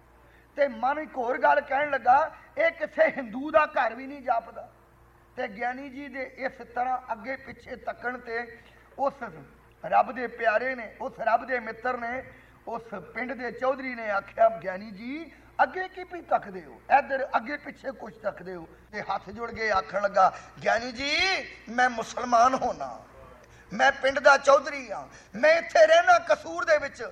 ते मन एक होर गल कहण लगा, ये किसी हिंदू का घर भी नहीं जापदा। ते ज्ञानी जी दे इस तरह अगे पिछे तकण ते उस रब दे प्यारे ने, उस रब दे मित्र ने, उस पिंड दे चौधरी ने आख्या, ज्ञानी जी अगे की भी तकदे हो, इधर अगे पिछे कुछ तकदे हो। ते हाथ जुड़ गए, आखण लगा, ज्ञानी जी मैं मुसलमान होना, मैं पिंड दा चौधरी हाँ, मैं इत्थे रहना कसूर दे विच।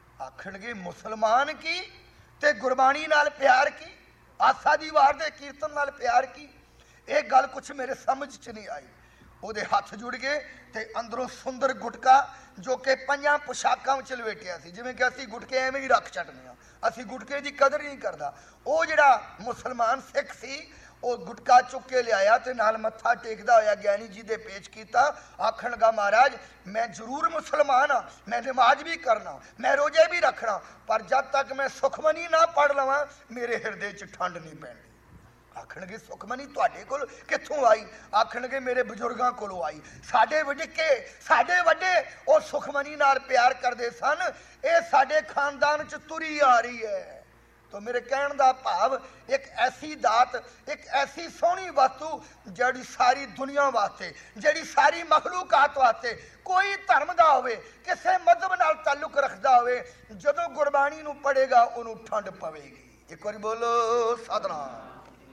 आखणगे मुसलमान की ते गुरबाणी नाल प्यार की, आसा दी वार दे कीर्तन नाल प्यार की, ये गल कुछ मेरे समझ च नहीं आई। उहदे हाथ जुड़ गए ते अंदरों सुंदर गुटका जो कि पंजां पोशाकां विच लपेटिया सी, जिवें कि असीं गुटके एवें ही रख छड्डने आ, असीं गुटके दी कदर नहीं करदा। वो जिहड़ा मुसलमान सिख सी वो गुटका चुक के लियाया ते नाल मत्था टेकदा होया ज्ञानी जी दे पेश कीता। आखण लगा, महाराज मैं जरूर मुसलमान हाँ, मैं नमाज भी करना, मैं रोजे भी रखना, पर जब तक मैं सुखमनी ना पढ़ लवां मेरे हिरदे च ठंड नहीं पैंदी। आखणगे सुखमनी तुहाडे कोल कित्थों आई? आखणगे मेरे बजुर्गां कोलों आई। साडे वड्डे साडे वड्डे वो सुखमनी नाल प्यार करदे सन, ये साडे खानदान च तुरी आ रही है। तो मेरे कहण दा भाव, एक ऐसी दात, एक ऐसी सोहनी वस्तु जिहड़ी सारी दुनिया वास्ते, जिहड़ी सारी मखलूकात वास्ते, कोई धर्म दा होवे, किसे मजहब नाल ताल्लुक रखदा होवे, जदों गुरबाणी नूं पढ़ेगा उहनूं ठंड पवेगी। एक बारी बोलो सतनाम।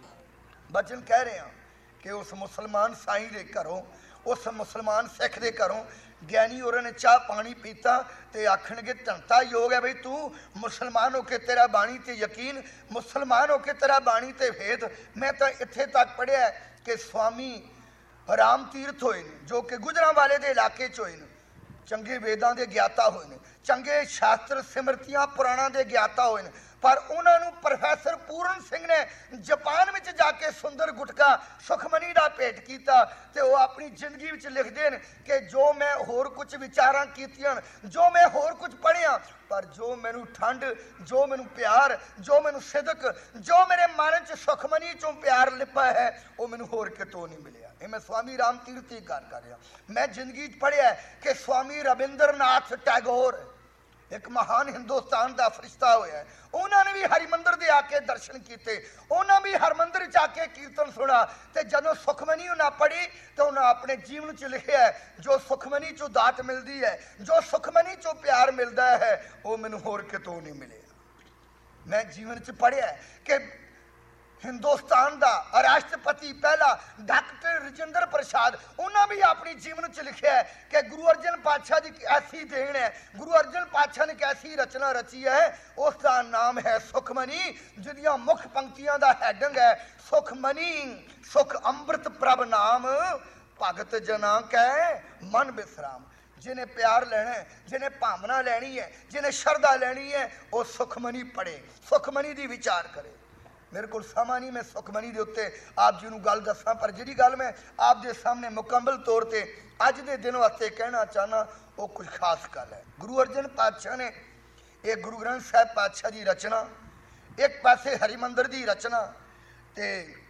बचन कह रहे हैं कि उस मुसलमान साईं दे घरों, उस मुसलमान सिख दे घरों ज्ञानी और ने चाह पानी पीता ते आखणगे धनता योग है बई तू मुसलमान हो के तेरा बाणी ते यकीन, मुसलमान हो के तेरा बाणी ते भेद। मैं तो इत्थे तक पढ़िया कि स्वामी राम तीर्थ होए ने जो कि गुजरां वाले दे इलाके च होए ने, चंगे वेदां दे ज्ञाता होए ने, चंगे शास्त्र सिमरतियां पुराणां दे ज्ञाता होए ने, पर उन्होंने प्रोफैसर पूਰਨ सिंह ने जापान में जाके सुंदर गुटका सुखमनी का भेंट किया। तो वह अपनी जिंदगी में लिखते हैं कि जो मैं होर कुछ विचारां कीतियां, जो मैं होर कुछ पढ़िया, पर जो मैनू ठंड, जो मैनू प्यार, जो मैनू सिदक, जो मेरे मन च सुखमनी चों प्यार लिपा है, वो मैनू होर कितों नहीं मिलिया। ये मैं स्वामी राम तीर्थ की गल कर रहा। मैं जिंदगी पढ़िया कि स्वामी रविंद्रनाथ टैगोर एक महान हिंदुस्तान का फरिश्ता होया है, उन्होंने भी हरिमंदिर दे आके दर्शन किए, उन्होंने भी हरमंदिर च आके कीर्तन सुना, तो जदों सुखमनी उन्हें पढ़ी तो उन्हें अपने जीवन च लिखिया है, जो सुखमनी चो दात मिलती है, जो सुखमनी चो प्यार मिलता है, वो मैनू होर कितों नहीं मिले। मैं जीवन च पढ़िया कि हिंदुस्तान का राष्ट्रपति पहला डॉक्टर राजेंद्र प्रसाद, उन्होंने भी अपनी जीवन च लिखा है कि गुरु अर्जन पातशाह की ऐसी देन है, गुरु अर्जन पातशाह ने एक ऐसी रचना रची है, उसका नाम है सुखमनी, जिहदियां मुख पंक्तियां का हैडिंग है सुखमनी सुख अमृत प्रभ नाम भगत जना कै मन विश्राम। जिन्हें प्यार लेना है, जिन्हें भावना लैनी है, जिन्हें श्रद्धा लैनी है, वह सुखमनी पढ़े, सुखमनी की विचार करे। मेरे को समा नहीं मैं सुखमनी के उत्ते आप जी को गल दसा, पर जी गल मैं आप दे सामने मुकम्मल तौर पर अज के दिन वास्ते कहना चाहना वो कुछ खास गल है। गुरु अर्जन पातशाह ने एक गुरु ग्रंथ साहिब पातशाह की रचना, एक पासे हरिमंदिर की रचना, तो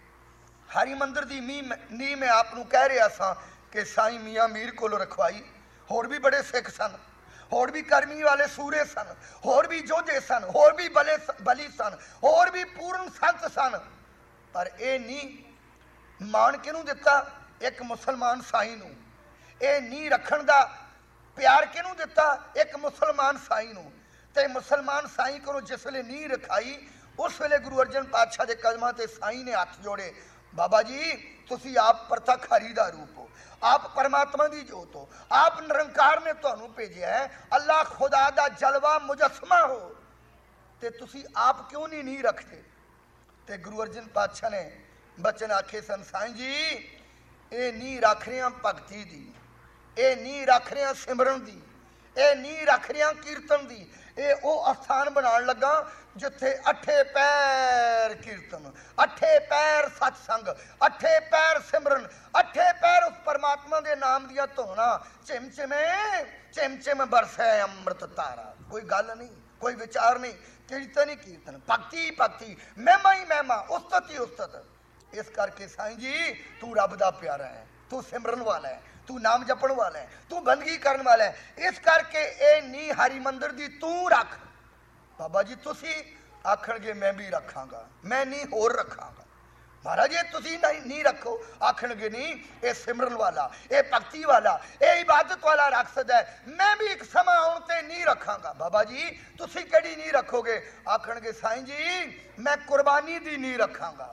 हरिमंदिर की नी नी मैं आपको कह रहा सा कि साईं मियाँ मीर को रखवाई, होर भी बड़े सिख सन, होर भी करमी वाले सूरे सन, होर भी जोधे सन, होर भी बले बली सन, होर भी पूर्ण संत सन, पर यह नी मान किनू दिता? एक मुसलमान साई नूं। यह नी रखण दा प्यार किनू दिता? एक मुसलमान साई नूं। ते मुसलमान साई को जिस वेले नी रखाई, उस वेले गुरु अर्जन पातशाह के कदमां ते साई ने हथ जोड़े, बाबा जी तुसी आप प्रतख हरि दा रूप हो, आप परमात्मा की जोत हो, आप निरंकार ने तुहानू भेजिया है, अल्लाह खुदा दा जलवा मुजस्समा हो, ते तुसी आप क्यों नहीं नी रखते? ते गुरु अर्जन पातशाह ने बचन आखे सन, साईं जी ये नी रख रहे भगती दी, ये नी रख रहे सिमरन दी, ये नी रख रहे कीर्तन दी, ये वो अस्थान बना लगा जिथे अठे पैर कीर्तन, अठे पैर सत्संग, अठे पैर सिमरन, अठे पैर उस परमात्मा के नाम दिया धोना, चिम चिमे चिम चिम बरसे अमृत तारा। कोई गल नहीं, कोई विचार नहीं, कीर्तन ही कीर्तन, भक्ति भक्ति, महिमा ही महिमा, उस्तत ही उस्तत। इस करके साईं जी तू रब दा प्यारा है, तू सिमरन वाला है, तू नाम जपण वाला है, तू बंदगी करने वाला है, इस करके ए नी हरिमंदिर दी तू रख। बाबा जी तुसी आखणगे मैं भी रखांगा, मैं नहीं होर रखांगा। महाराज ये तुसी नहीं, नहीं रखो, आखणगे नहीं ये सिमरन वाला, ये भक्ति वाला, ये इबादत वाला रख सकता है, मैं भी एक समा आउण ते नहीं रखांगा। बाबा जी तुसी केड़ी नहीं रखोगे? आखणगे साईं जी मैं कुर्बानी दी नहीं रखांगा।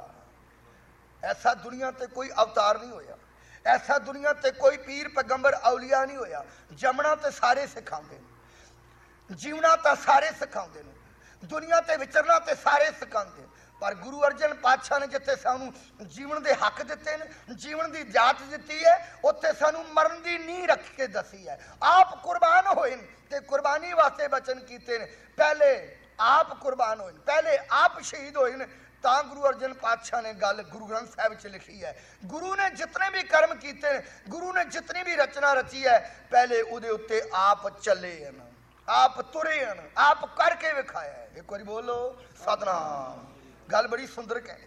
ऐसा दुनिया ते कोई अवतार नहीं होया, ऐसा दुनिया ते कोई पीर पैगंबर औलिया नहीं होया। जमना तो सारे सिखाते हैं, जीवना तो सारे सिखाते हैं, दुनिया ते विचरना तो सारे सिखाते हैं, पर गुरु अर्जन पातशाह ने जिथे सानू जीवन के हक दिते हैं, जीवन की जात दी है, उत्थे सानू मरण की नींह रख के दसी है। आप कुर्बान होए ते कुर्बानी वास्ते वचन किए, पहले आप कुर्बान होए, पहले आप शहीद होए, ता गुरु अर्जन पातशाह ने गल गुरु ग्रंथ साहिब च लिखी है। गुरु ने जितने भी कर्म किए, गुरु ने जितनी भी रचना रची है, पहले उहदे उत्ते आप चले हैं, आप तुरे हैं, आप करके विखाया है। एक बार बोलो सतनाम। गल बड़ी सुंदर कहनी।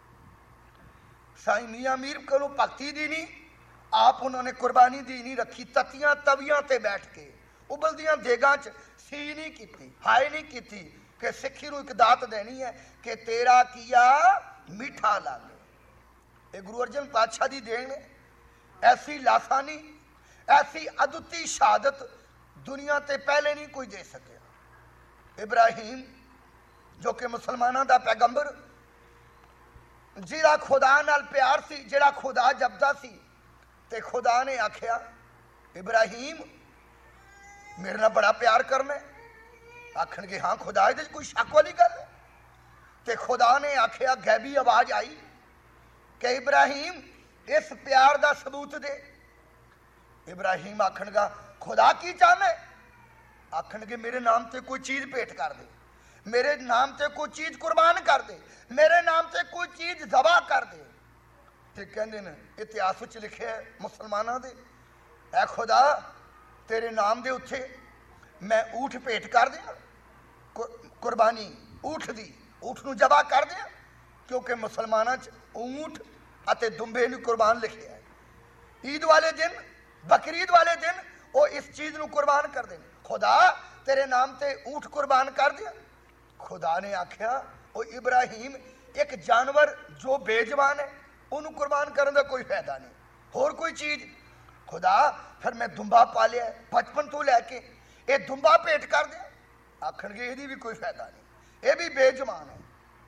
साईं मियाँ मीर को भगती दी नहीं, आप उन्होंने कुर्बानी दी नहीं रखी। ततियां तवियां ते बैठ के उबलदियां देगां च सी नहीं की, हाय नहीं की कि सिक्खी नूं एक दात देनी है कि तेरा किया मीठा लागे। ये गुरु अर्जन पातशाह की देन है। ऐसी लासानी, ऐसी अद्वितीय शहादत दुनिया ते पहले नहीं कोई दे सके। इब्राहिम जो कि मुसलमानों का पैगंबर, जिहड़ा खुदा नाल प्यार सी, जिहड़ा खुदा जपदा सी, ते खुदा ने आख्या इब्राहिम मेरे नाल बड़ा प्यार करना है। आखणगे हाँ खुदा ये कोई शक वाली गल है। तो खुदा ने आख्या, गैबी आवाज आई कि इब्राहिम इस प्यार का सबूत दे। इब्राहिम आखणगा खुदा की चाहना है? आखणगे मेरे नाम से कोई चीज़ भेंट कर दे, मेरे नाम से कोई चीज़ कुर्बान कर दे, मेरे नाम से कोई चीज़ जबा कर दे। तो कहते हैं इतिहास में लिखे है मुसलमानों के, ऐ खुदा तेरे नाम के उत्थे मैं ऊठ भेंट कर दिया, कुर्बानी ऊठ दी, ऊठ नूं जबा कर दिया, क्योंकि मुसलमानों च ऊठ अते दुंबे नूं कुर्बान लिखे है। ईद वाले दिन, बकरीद वाले दिन वो इस चीज़ नूं कुर्बान कर दें। खुदा तेरे नाम ते ऊठ कुर्बान कर दिया। खुदा ने आख्या वो इब्राहिम एक जानवर जो बेजवान है उन्होंने कुर्बान करने का कोई फायदा नहीं, होर कोई चीज़। खुदा फिर मैं दुंबा पालिया बचपन तो लैके, ये दुंबा भेंट कर दिया। आखणगे ये भी कोई फायदा नहीं, ये भी बेजमान है,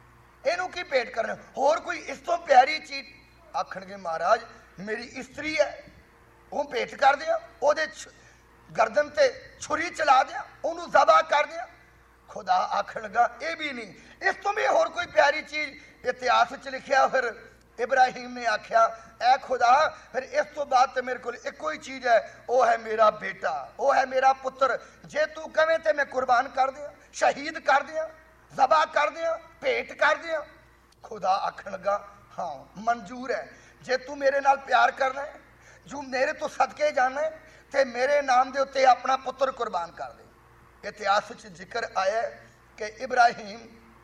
इनू की भेंट करना, होर कोई इस तो प्यारी चीज? आखणगे महाराज मेरी स्त्री है, वो भेंट कर दिया, ओदे गर्दन ते छुरी चला दिया, ओनू ज़बा कर दिया। खुदा आखण लगा ये भी नहीं, इस तो भी होर कोई प्यारी चीज इतिहास च लिखिया। फिर इब्राहिम ने आख्या ऐ खुदा, फिर इस तो बाद तो मेरे को एक ही चीज है, वो है मेरा बेटा, वो है मेरा पुत्र। जे तू कहे तो मैं कुर्बान कर दिया, शहीद कर दिया, ज़बा कर दिया, भेंट कर दिया। खुदा आखण लगा हाँ मंजूर है, जे तू मेरे नाल प्यार करना है, जो मेरे तो सदके जाना है, तो मेरे नाम के उत्ते अपना पुत्र कुर्बान कर दे। इतिहास जिक्र आया कि इब्राहिम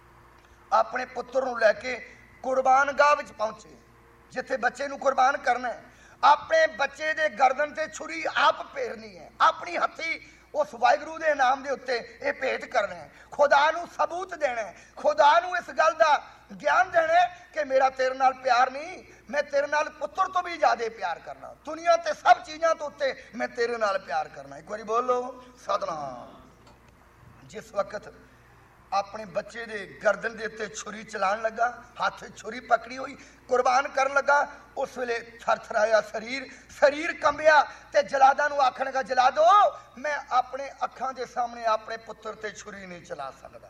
अपने पुत्र नूं लैके कुर्बान गाह विच पहुंचे, जिथे बच्चे नूं कुर्बान करना है। अपने बच्चे दे गर्दन ते छुरी आप फेरनी है, अपनी हथी उस वाहिगुरू दे नाम दे उत्ते ये भेंट करना है। खुदा नूं सबूत देना है, खुदा नूं इस गल दा ज्ञान देना है कि मेरा तेरे नाल प्यार नहीं, मैं तेरे नाल पुत्र तो भी ज्यादा प्यार करना, दुनिया ते सब चीज़ों तो उत्ते मैं तेरे नाल प्यार करना। एक बारी बोलो सतनाम। जिस वक्त अपने बच्चे दे गर्दन दे उत्ते छुरी चलान लगा, हाथ छुरी पकड़ी हुई, कुर्बान कर लगा, उस वेले थरथराया शरीर, शरीर कंबिया ते जलादा नूं आखण लगा जलादो मैं अपने अखां दे सामने अपने पुत्र ते छुरी नहीं चला सकदा।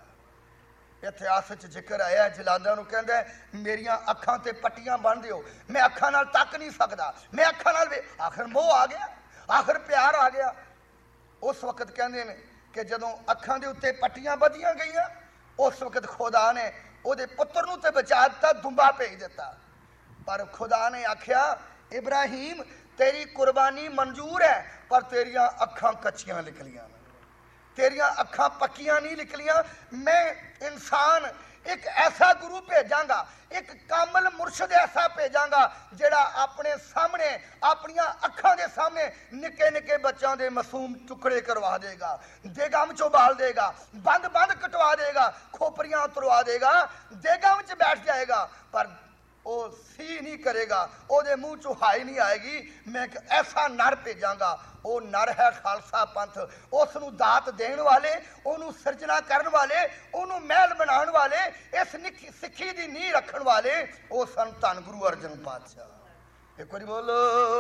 इतिहास च जिक्र आया जलादा नूं कहंदा मेरियां अखां ते पट्टियां बन दिओ, मैं अखां नाल तक नहीं सकदा, मैं अखां नाल आखिर मोह आ गया, आखिर प्यार आ गया। उस वक्त कहंदे ने कि जदों अखां दे उत्ते पट्टियां बधियां गईयां, उस वक्त खुदा ने उहदे पुत्र नूं ते बचा दिता, दुंबा भेज दिता। पर खुदा ने आख्या इब्राहिम तेरी कुर्बानी मंजूर है, पर तेरियां अखां कच्चियां निकलियां, तेरियां अखां पक्कियां नहीं निकलियां। मैं इंसान एक ऐसा गुरु भेजांगा, एक कामल मुर्शद ऐसा भेजांगा जिहड़ा अपने सामने अपनियां अखां दे सामने निके निके बच्चों के मासूम टुकड़े करवा देगा, देगा में बाल देगा, बंद बंद कटवा देगा, खोपरियां उतरवा देगा, देगा में बैठ जाएगा, पर वो सी नहीं करेगा, ओदे मुंह चो हाई नहीं आएगी। मैं एक ऐसा नर भेजांगा, वो नर है खालसा पंथ, उसनू दात देने वाले, ओनू सिरजना करने वाले, ओनू महल बनाने वाले, इस सिक्खी की नींह रखने वाले, वो सन धन गुरु अर्जन पातशाह। एक बार बोलो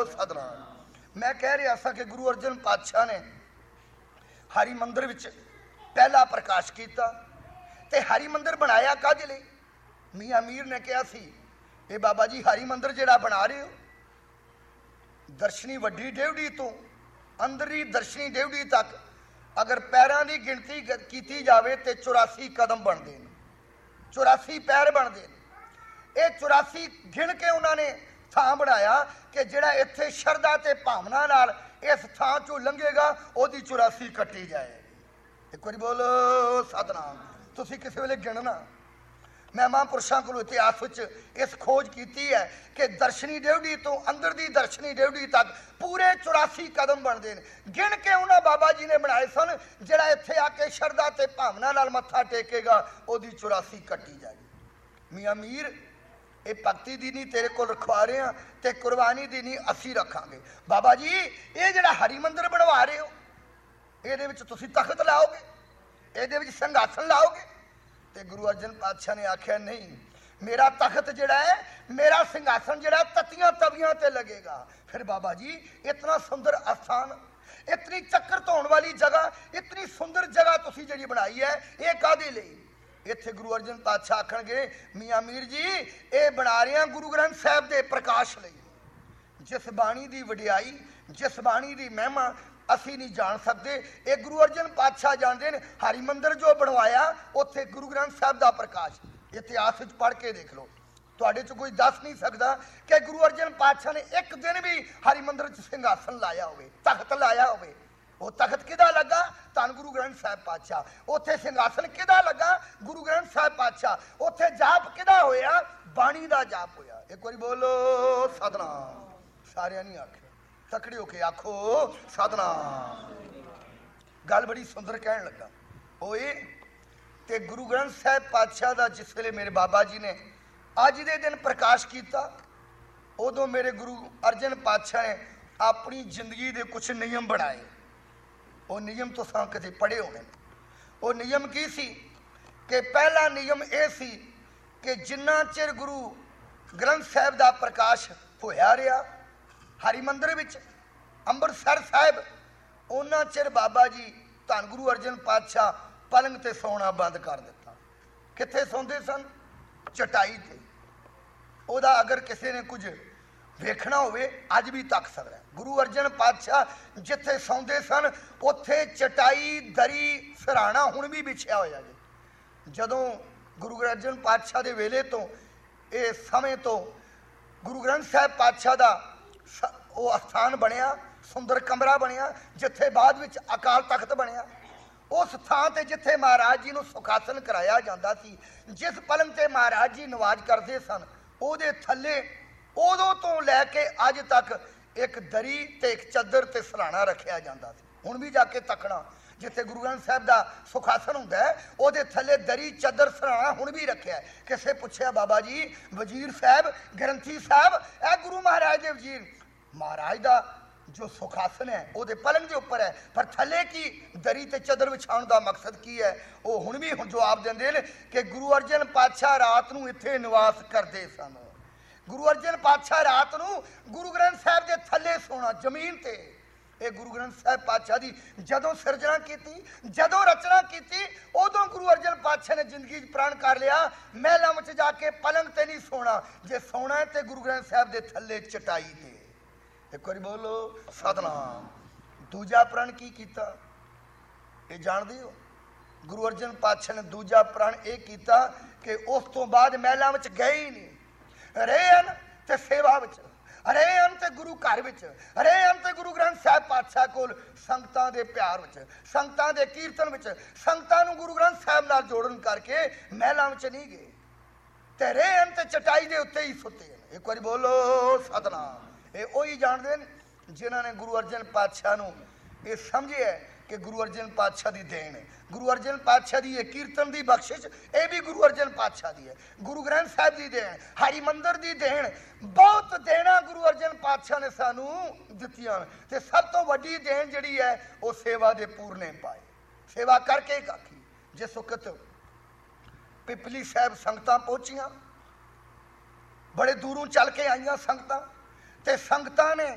सतनाम। मैं कह रहा था कि गुरु अर्जन पातशाह ने हरि मंदिर विच पहला प्रकाश किया, ते हरि मंदिर बनाया काहदे लई? मियाँ मीर ने कहा सी ये बाबा जी हरि मंदिर जिहड़ा बना रहे हो, दर्शनी वड्डी डेवड़ी तो अंदरली दर्शनी डेवड़ी तक अगर पैरों की गिनती की जाए तो चौरासी कदम बनते हैं, चौरासी पैर बनते हैं। ये चौरासी गिन के उन्होंने थां बनाया कि जिहड़ा इत्थे शरधा ते भावना नाल इस थां चों लंघेगा ओदी चौरासी कट्टी जाएगी। एक बार बोलो सतनाम। तुसीं किसी वेले गिनना, मैं महापुरुषों को इतिहास इस खोज की है कि दर्शनी डेवड़ी तो अंदर की दर्शनी डेवड़ी तक पूरे चौरासी कदम बनते हैं। गिन के उन्होंने बाबा जी ने बनाए सन, जिहड़ा इत्थे आके शरधा ते भावना नाल मत्था टेकेगा ओदी चौरासी कट्टी जाएगी। मियाँ मीर ये भगती दी नहीं तेरे को रखवा रहे हैं, ते कुर्बानी दी नहीं असी रखांगे। बाबा जी ये जिहड़ा हरि मंदिर बनवा रहे हो, ये तुसीं तखत लाओगे, ये संघासन लाओगे? ते गुरु अर्जन पातशाह ने आख्या नहीं, मेरा तखत जिहड़ा है, मेरा सिंघासन जिहड़ा तत्तियां तवियां ते लगेगा। फिर बाबा जी इतना सुंदर अस्थान, इतनी चक्कर धोने वाली जगह, इतनी सुंदर जगह तुसीं जिहड़ी बनाई है, ये काहदे लई? इत्थे गुरु अर्जन पातशाह आखणगे मियाँ मीर जी ये बना रहे हैं गुरु ग्रंथ साहिब के प्रकाश लई। जिस बाणी की वडियाई, जिस बाणी की महिमा असी नहीं जान सकते, एक गुरु अर्जन पातशाह जानते हैं। हरि मंदिर जो बनवाया उत्थे गुरु ग्रंथ साहिब का प्रकाश, इतिहास पढ़ के देख लो, तुहाडे च कोई दस नहीं सकता कि गुरु अर्जन पातशाह ने एक दिन भी हरि मंदिर च सिंघासन लाया होवे, तख्त लाया होवे। वो तख्त किदा लगा? धन गुरु ग्रंथ साहिब पातशाह। उत्थे सिंघासन किदा लगा? गुरु ग्रंथ साहिब पातशाह। उत्थे जाप किदा होया? बाणी का जाप होया। एक बार बोलो सतनाम। सारिया नहीं आखे, तकड़े होके आखो सतनाम। गल बड़ी सुंदर कहन लगा ओए ते गुरु ग्रंथ साहिब पातशाह का जिस वेले मेरे बाबा जी ने अज दे दिन प्रकाश किया, उदों मेरे गुरु अर्जन पातशाह ने अपनी जिंदगी के कुछ नियम बनाए। वो नियम तो सा कदे पढ़े होने। वो नियम की सी कि पहला नियम यह सी कि जिन्ना चिर गुरु ग्रंथ साहिब का प्रकाश होया रहा हरिमंदिर विच अंमृतसर साहिब, उन्ना चिर बाबा जी धन गुरु अर्जन पातशाह पलंग ते सौना बंद कर दिता। कित्थे सौंदे सन? चटाई ते। ओदा अगर किसी ने कुछ वेखना होवे अज भी तक सकदा। गुरु अर्जन पातशाह जिथे सौंदे सन उत्थे चटाई दरी सराहना हुण भी बिछिया होया जी। जदों गुरु अर्जन पातशाह दे वेले तो इस समय तो गुरु ग्रंथ साहिब पातशाह दा वो स्थान बनिया, सुंदर कमरा बनिया, जिथे बाद विच अकाल तख्त बनिया। उस थां ते जिथे महाराज जी नूं सुखासन कराया जांदा सी, जिस पलंग ते महाराज जी नवाज करते सन, उहदे थल्ले उदों तो लैके अज तक एक दरी ते एक चादर ते सराहना रखिया जाता सी। हुण भी जाके तकना जिथे गुरु ग्रंथ साहिब का सुखासन हुंदा है, उहदे थल्ले दरी चादर सराहना हुण भी रखिया है। किसे पुछया बाबा जी वजीर साहब ग्रंथी साहब ए गुरु महाराज दे वजीर, महाराज का जो सुखासन है उहदे पलंग के उपर है, पर थल्ले की दरी ते चादर विछाउण का मकसद की है? वो हुण भी जवाब देंदे ने कि गुरु अर्जन पातशाह रात नूं इत्थे निवास करते सन। गुरु अर्जन पातशाह रात नूं गुरु ग्रंथ साहिब के थल्ले सोना जमीन ते। ये गुरु ग्रंथ साहिब पातशाह की जदों सिरजना की, जदों रचना की, उदों गुरु अर्जन पातशाह ने जिंदगी प्राण कर लिया। महलों में जाके पलंग ते नहीं सोना, जे सोना है तो गुरु ग्रंथ साहिब के थल्ले चटाई ते। एक बार बोलो सतनाम। दूजा प्रण की कीता ये जानते हो? गुरु अर्जन पातशाह ने दूजा प्रण ये कीता कि उस तो बाद महलों में गए ही नहीं, रहे हैं ते सेवा विच, रहे हैं ते गुरु घर विच, रहे हैं ते गुरु ग्रंथ साहिब पातशाह कोल संगतां दे प्यार विच, संगतां दे कीर्तन विच, संगतां नूं गुरु ग्रंथ साहिब नाल जोड़न करके महलां विच नहीं गए ते रहे हैं ते चटाई दे उत्ते ही सुते हैं। एक बार बोलो सतनाम। ये वही जानते हैं जिन्होंने गुरु अर्जन पातशाह नूं ये समझे है कि गुरु अर्जन पातशाह की देन है। गुरु अर्जन पातशाह की ये कीर्तन की बख्शिश ये भी गुरु अर्जन पातशाह की है। गुरु ग्रंथ साहिब की देन, हरिमंदिर की देन, बहुत देना गुरु अर्जन पातशाह ने सानू दित्तियां ते सब तो वड्डी देन जिहड़ी है वो सेवा दे पूरने पाए। सेवा करके काकी जिस वक्त पिपली साहिब संगतां पहुंचियां, बड़े दूरों चल के आईयां संगतां, ते संगतां ने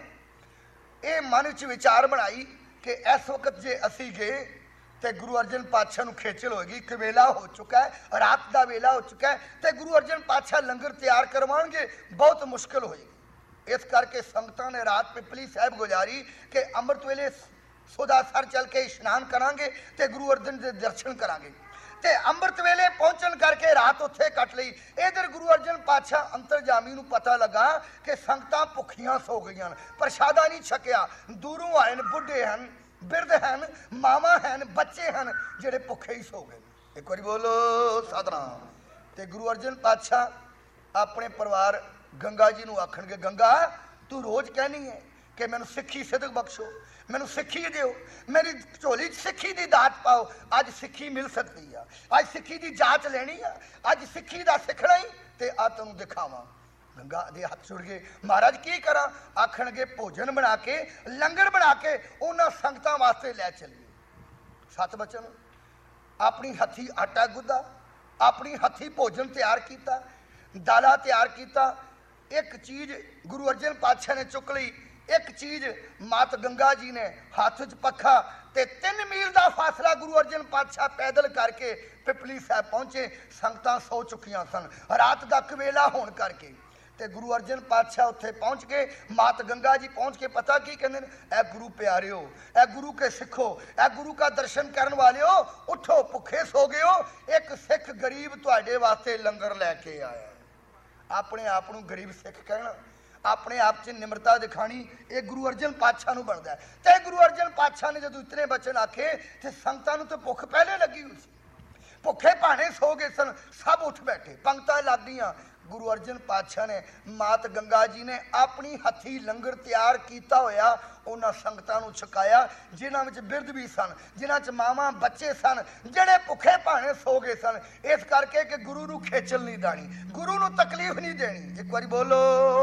ये मन च विचार बनाई कि इस वक्त जे असी गए तो गुरु अर्जन पातशाह नूं खेचल होगी, कि वेला हो चुका है, रात का वेला हो चुका है, तो गुरु अर्जन पातशाह लंगर तैयार करवाएंगे, बहुत मुश्किल होएगी। इस करके संगतां ने रात पिपली साहिब गुजारी कि अमृत वेले सुधा सर चल के स्नान करांगे तो गुरु अर्जन के दर्शन करांगे। ते अमृत वेले पहुंचन करके रात उत्थे कट लई। इधर गुरु अर्जन पातशाह अंतरजामी नूं पता लगा कि संगतां भुखियां सो गई, प्रशादा नहीं छकिया, दूरों आए न, बुढ़े हैं, बिरध हैं, मावा हैं, बच्चे हैं, जेड़े भुखे ही सो गए। एक बार बोलो सतनाम। ते गुरु अर्जन पातशाह अपने परिवार गंगा जी नूं आखणगे, गंगा तू रोज कहनी है कि मैनूं सिक्खी सिदक बख्शो, मैनूं सिक्खी दिओ, मेरी झोली सिक्खी दी दात पाओ। अज सिक्खी मिल सकती है, अज सिक्खी दी जाच लेनी है, अज सिक्खी दा सिखना ही ते आ तैनूं दिखावां। गंगा दे हथ जुड़ गए, महाराज की करा? आखणगे भोजन बना के, लंगर बना के उन्हां संगतां वास्ते लै चलिए। सत बचन अपनी हथी आटा गुद्दा, अपनी हथी भोजन तैयार किया, दाला तैयार किया। एक चीज़ गुरु अर्जन पातशाह ने चुक ली, एक चीज़ मात गंगा जी ने हाथ च पखा, ते तीन मील का फासला गुरु अर्जन पातशाह पैदल करके पिपली साहब पहुंचे। संगतां सो चुकियां सन रात का कवेला होने करके, ते गुरु अर्जन पातशाह उत्थे पहुंच के, मात गंगा जी पहुंच के पता की कहते हैं, ए गुरु प्यारिओ, ए गुरु के सिखो, ए गुरु का दर्शन करने वाले हो, उठो भुखे सो गए हो, एक सिख गरीब तुहाडे वास्ते लंगर लैके आया। अपने आप को गरीब सिख कहना, अपने आप च निमरता दिखानी, ये गुरु अर्जन पातशाह नूं बनदा है। ते गुरु अर्जन पातशाह ने जदों इतने बचन आखे ते संगतां नूं तो भुख पहले लगी हुई सी, भुखे भाने सो गए सन, सब उठ बैठे, पंक्तां लग गईयां। गुरु अर्जन पातशाह ने, मात गंगा जी ने अपनी हथी लंगर तैयार किया होया उन्हां संगतां नूं छकाया, जिन्हां विच बिरध भी सन, जिन्हां च मावां बच्चे सन, जिहड़े भुखे भाने सो गए सन। इस करके कि गुरु नूं खेचल नहीं दानी, गुरु नूं तकलीफ नहीं देनी। एक बारी बोलो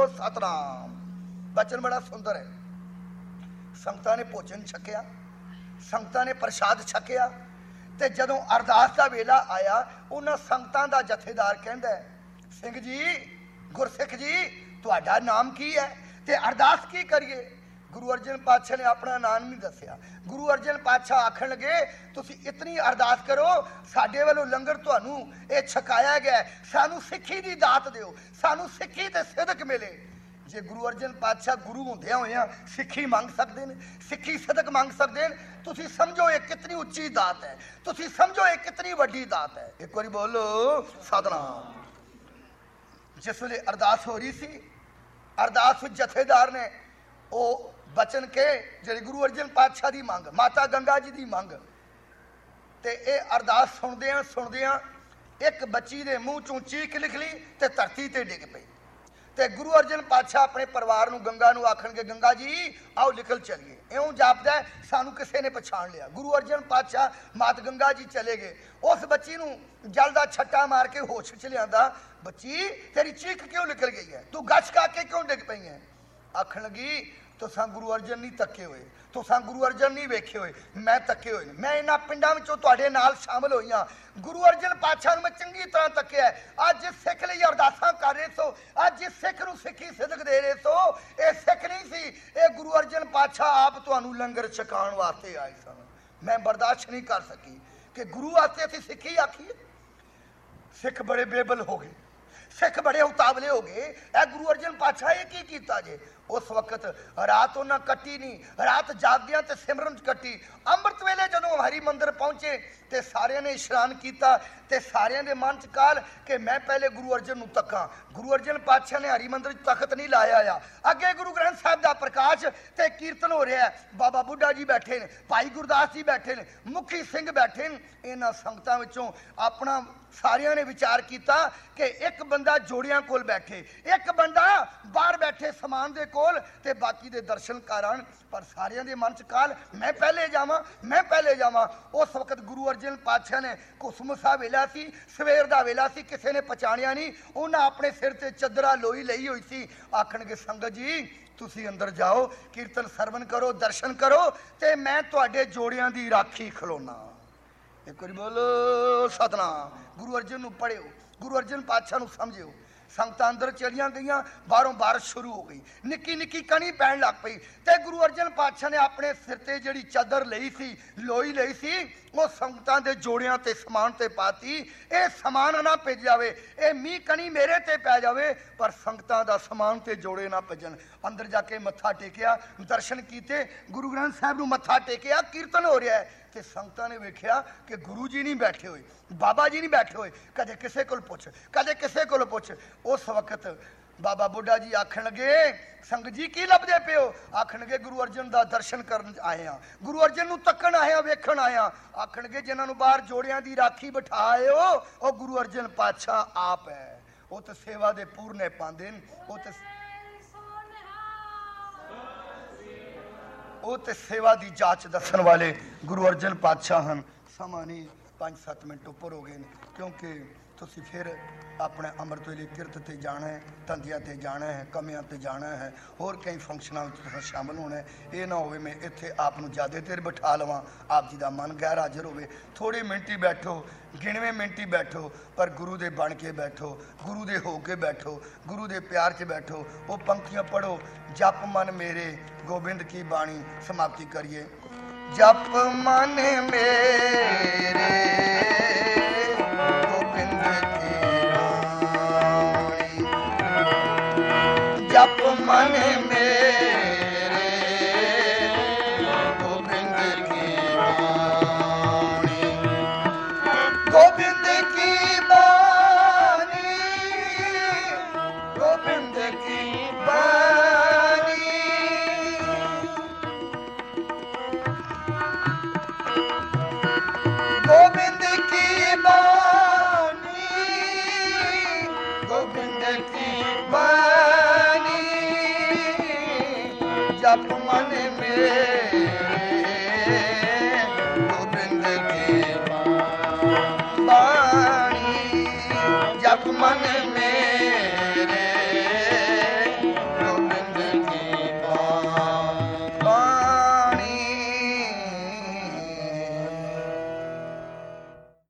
सतनाम। बचन बड़ा सुंदर है। संगतां ने भोजन छकिया, संगतां ने प्रसाद छकिया, ते जदों अरदास का वेला आया, उन्हां संगतां दा जथेदार कहंदा है ਸਿੰਘ ਜੀ ਗੁਰਸਿੱਖ ਜੀ ਤੁਹਾਡਾ ਨਾਮ ਕੀ ਹੈ ਤੇ ਅਰਦਾਸ ਕੀ ਕਰੀਏ? गुरु अर्जन पातशाह ने अपना नाम नहीं दसिया। गुरु अर्जन पातशाह आखन लगे तुसी इतनी अरदास करो साडे वालों लंगर तुहानू ये छकाया गया, सानू सिक्खी दी दात दिओ, सानू सिक्खी ते सिदक मिले। जे गुरु अर्जन पातशाह गुरु होंदियां होइयां सिक्खी मंग सकते हैं, सिक्खी सिदक मंग सकते हैं, तुसी समझो ये कितनी उच्ची दात है, तुसी समझो ये कितनी वड्डी दात है। एक बारी बोलो सतनाम। जिस वेले अरदास हो रही सी, अरदास जथेदार ने वो बचन के जी गुरु अर्जन पातशाह की मंग, माता गंगा जी की मंग, तो ये अरदास सुनदे सुनदे एक बच्ची के मूँह चों चीख निकली तो धरती ते डिग पई। तो गुरु अर्जन पातशाह अपने परिवार नूं गंगा नूं आखण के गंगा जी आओ निकल चलिए। इउं जापदा सानू किसी ने पछाण लिया। गुरु अर्जन पातशाह मात गंगा जी चले गए। उस बच्ची नूं जल दा छट्टा मार के होश च लिआंदा, बच्ची तेरी चीख क्यों निकल गई है, तू गच खा के क्यों डिग पई है? आखण लगी तुसां गुरु अर्जन नहीं तके हुए, तुसां गुरु अर्जन नहीं वेखे हुए, मैं तके हुए। मैं इन्हां पिंडां विचों तुहाडे नाल शामिल होई हां। गुरु अर्जन पातशाह नूं मैं चंगी तरह तकिया। अज जिस सिख लई अरदासां कर रहे सो, अज जिस सिख नूं सिक्खी सिदक दे रहे सो, ये सिख नहीं सी, ये गुरु अर्जन पातशाह आप तुहानूं लंगर छकाउण वास्ते आए सन। मैं बर्दाश्त नहीं कर सकी कि गुरु वास्ते असीं सिक्खी आखीए। सिख बड़े बेबल हो गए, सिख बड़े उतावले हो गए। ए गुरु अर्जन पातशाह ये की कीता जे? उस वक्त रात उन्हें कट्टी नहीं, रात जागदियां ते सिमरन कट्टी। अमृत वेले जदों हरि मंदिर पहुंचे ते सारियां ने इशनान किया ते सारियां दे मन च काल कि मैं पहले गुरु अर्जन नूं तकां। गुरु अर्जन पातशाह ने हरि मंदिर तखत नहीं लाया आ, अगे गुरु ग्रंथ साहब का प्रकाश ते कीर्तन हो रहा है। बाबा बुढ़ा जी बैठे ने, भाई गुरदास जी बैठे ने, मुखी सिंह बैठे ने। इन्हां संगतां विचों अपना सारियां ने विचार किया कि एक बंदा जोड़ियां कोल बैठे, एक बंदा बाहर बैठे समान दे कोल ते बाकी दे दर्शन कराण। पर सारियां दे मन च काल मैं पहले जावां, मैं पहले जावां। उस वक्त गुरु अर्जन पातशाह ने कुसम सा वेला सी, सवेर दा वेला सी, किसी ने पछाणिया नहीं। उन्हें अपने सिर ते चदरा लोई लई हुई सी। आखणगे संगत जी तुसी अंदर जाओ, कीर्तन सरवण करो, दर्शन करो ते मैं तुहाडे जोड़ियां दी राखी खलोना। एक बार बोलो सतनाम। गुरु अर्जन नूं पढ़ियो, गुरु अर्जन पातशाह नूं समझियो। संगत अंदर चलियां गईयां, बाहरों बारिश शुरू हो गई, निक्की निक्की कणी पैण लग पई ते गुरु अर्जन पातशाह ने अपने सिर ते जिहड़ी चादर लई सी, लोई लई सी, वो संगतां दे जोड़ियां ते समान ते पाती। ये समान ना पिज जावे, ये मीह कणी मेरे ते पै जावे, पर संगतां दा समान ते जोड़े ना पिजन। अंदर जाके मत्था टेकिया, दर्शन कीते, गुरु ग्रंथ साहब नूं मत्था टेकिया, कीर्तन हो रहा है। ते संगतां ने वेख्या कि गुरु जी नहीं बैठे हुए, बाबा जी नहीं बैठे हुए। कदे किसे कोल पुछ, कदे किसे कोल पुछ। उस वक्त बाबा बुढ़ा जी आखन लगे संगत जी की लभदे पे हो? आखन लगे गुरु अर्जन का दर्शन करन आए हैं, गुरु अर्जन नूं तकन आए हैं, वेखण आए हैं। आखन लगे जिन्हां नूं बाहर जोड़ियां दी राखी बिठाए हो वो गुरु अर्जन पातशाह आप है। वो तो सेवा दे पूरने पांदे न, वो तो वो तो सेवा की जांच दसन वाले गुरु अर्जन पातशाह हैं। समा नहीं पाँच सत्त मिनट उपर हो गए, क्योंकि तुसी फिर अपने अमृत वेले किरत ते जाना है, धंधिया ते जाना है, कमियां ते जाना है, होर कई फंक्शनों में शामिल होना है। ये ना होवे मैं इत्थे आप नूं ज़्यादा देर बिठा लवां, आप जी का मन गैर हाजिर होवे। थोड़े मिनट ही बैठो, गिणवे मिनट ही बैठो, पर गुरु दे बन के बैठो, गुरु दे हो के बैठो, गुरु दे प्यार च बैठो। वो पंक्तियां पढ़ो, जप मन मेरे गोबिंद की बाणी। समाप्ति करिए। जप मन मेरे गोबिंद की बाणी, जप मन मेरे गोबिंद की बाणी, गोबिंद की बाणी, गोबिंद की बाणी, गोबिंद की बानी, गोबिंद की बानी, जप मन में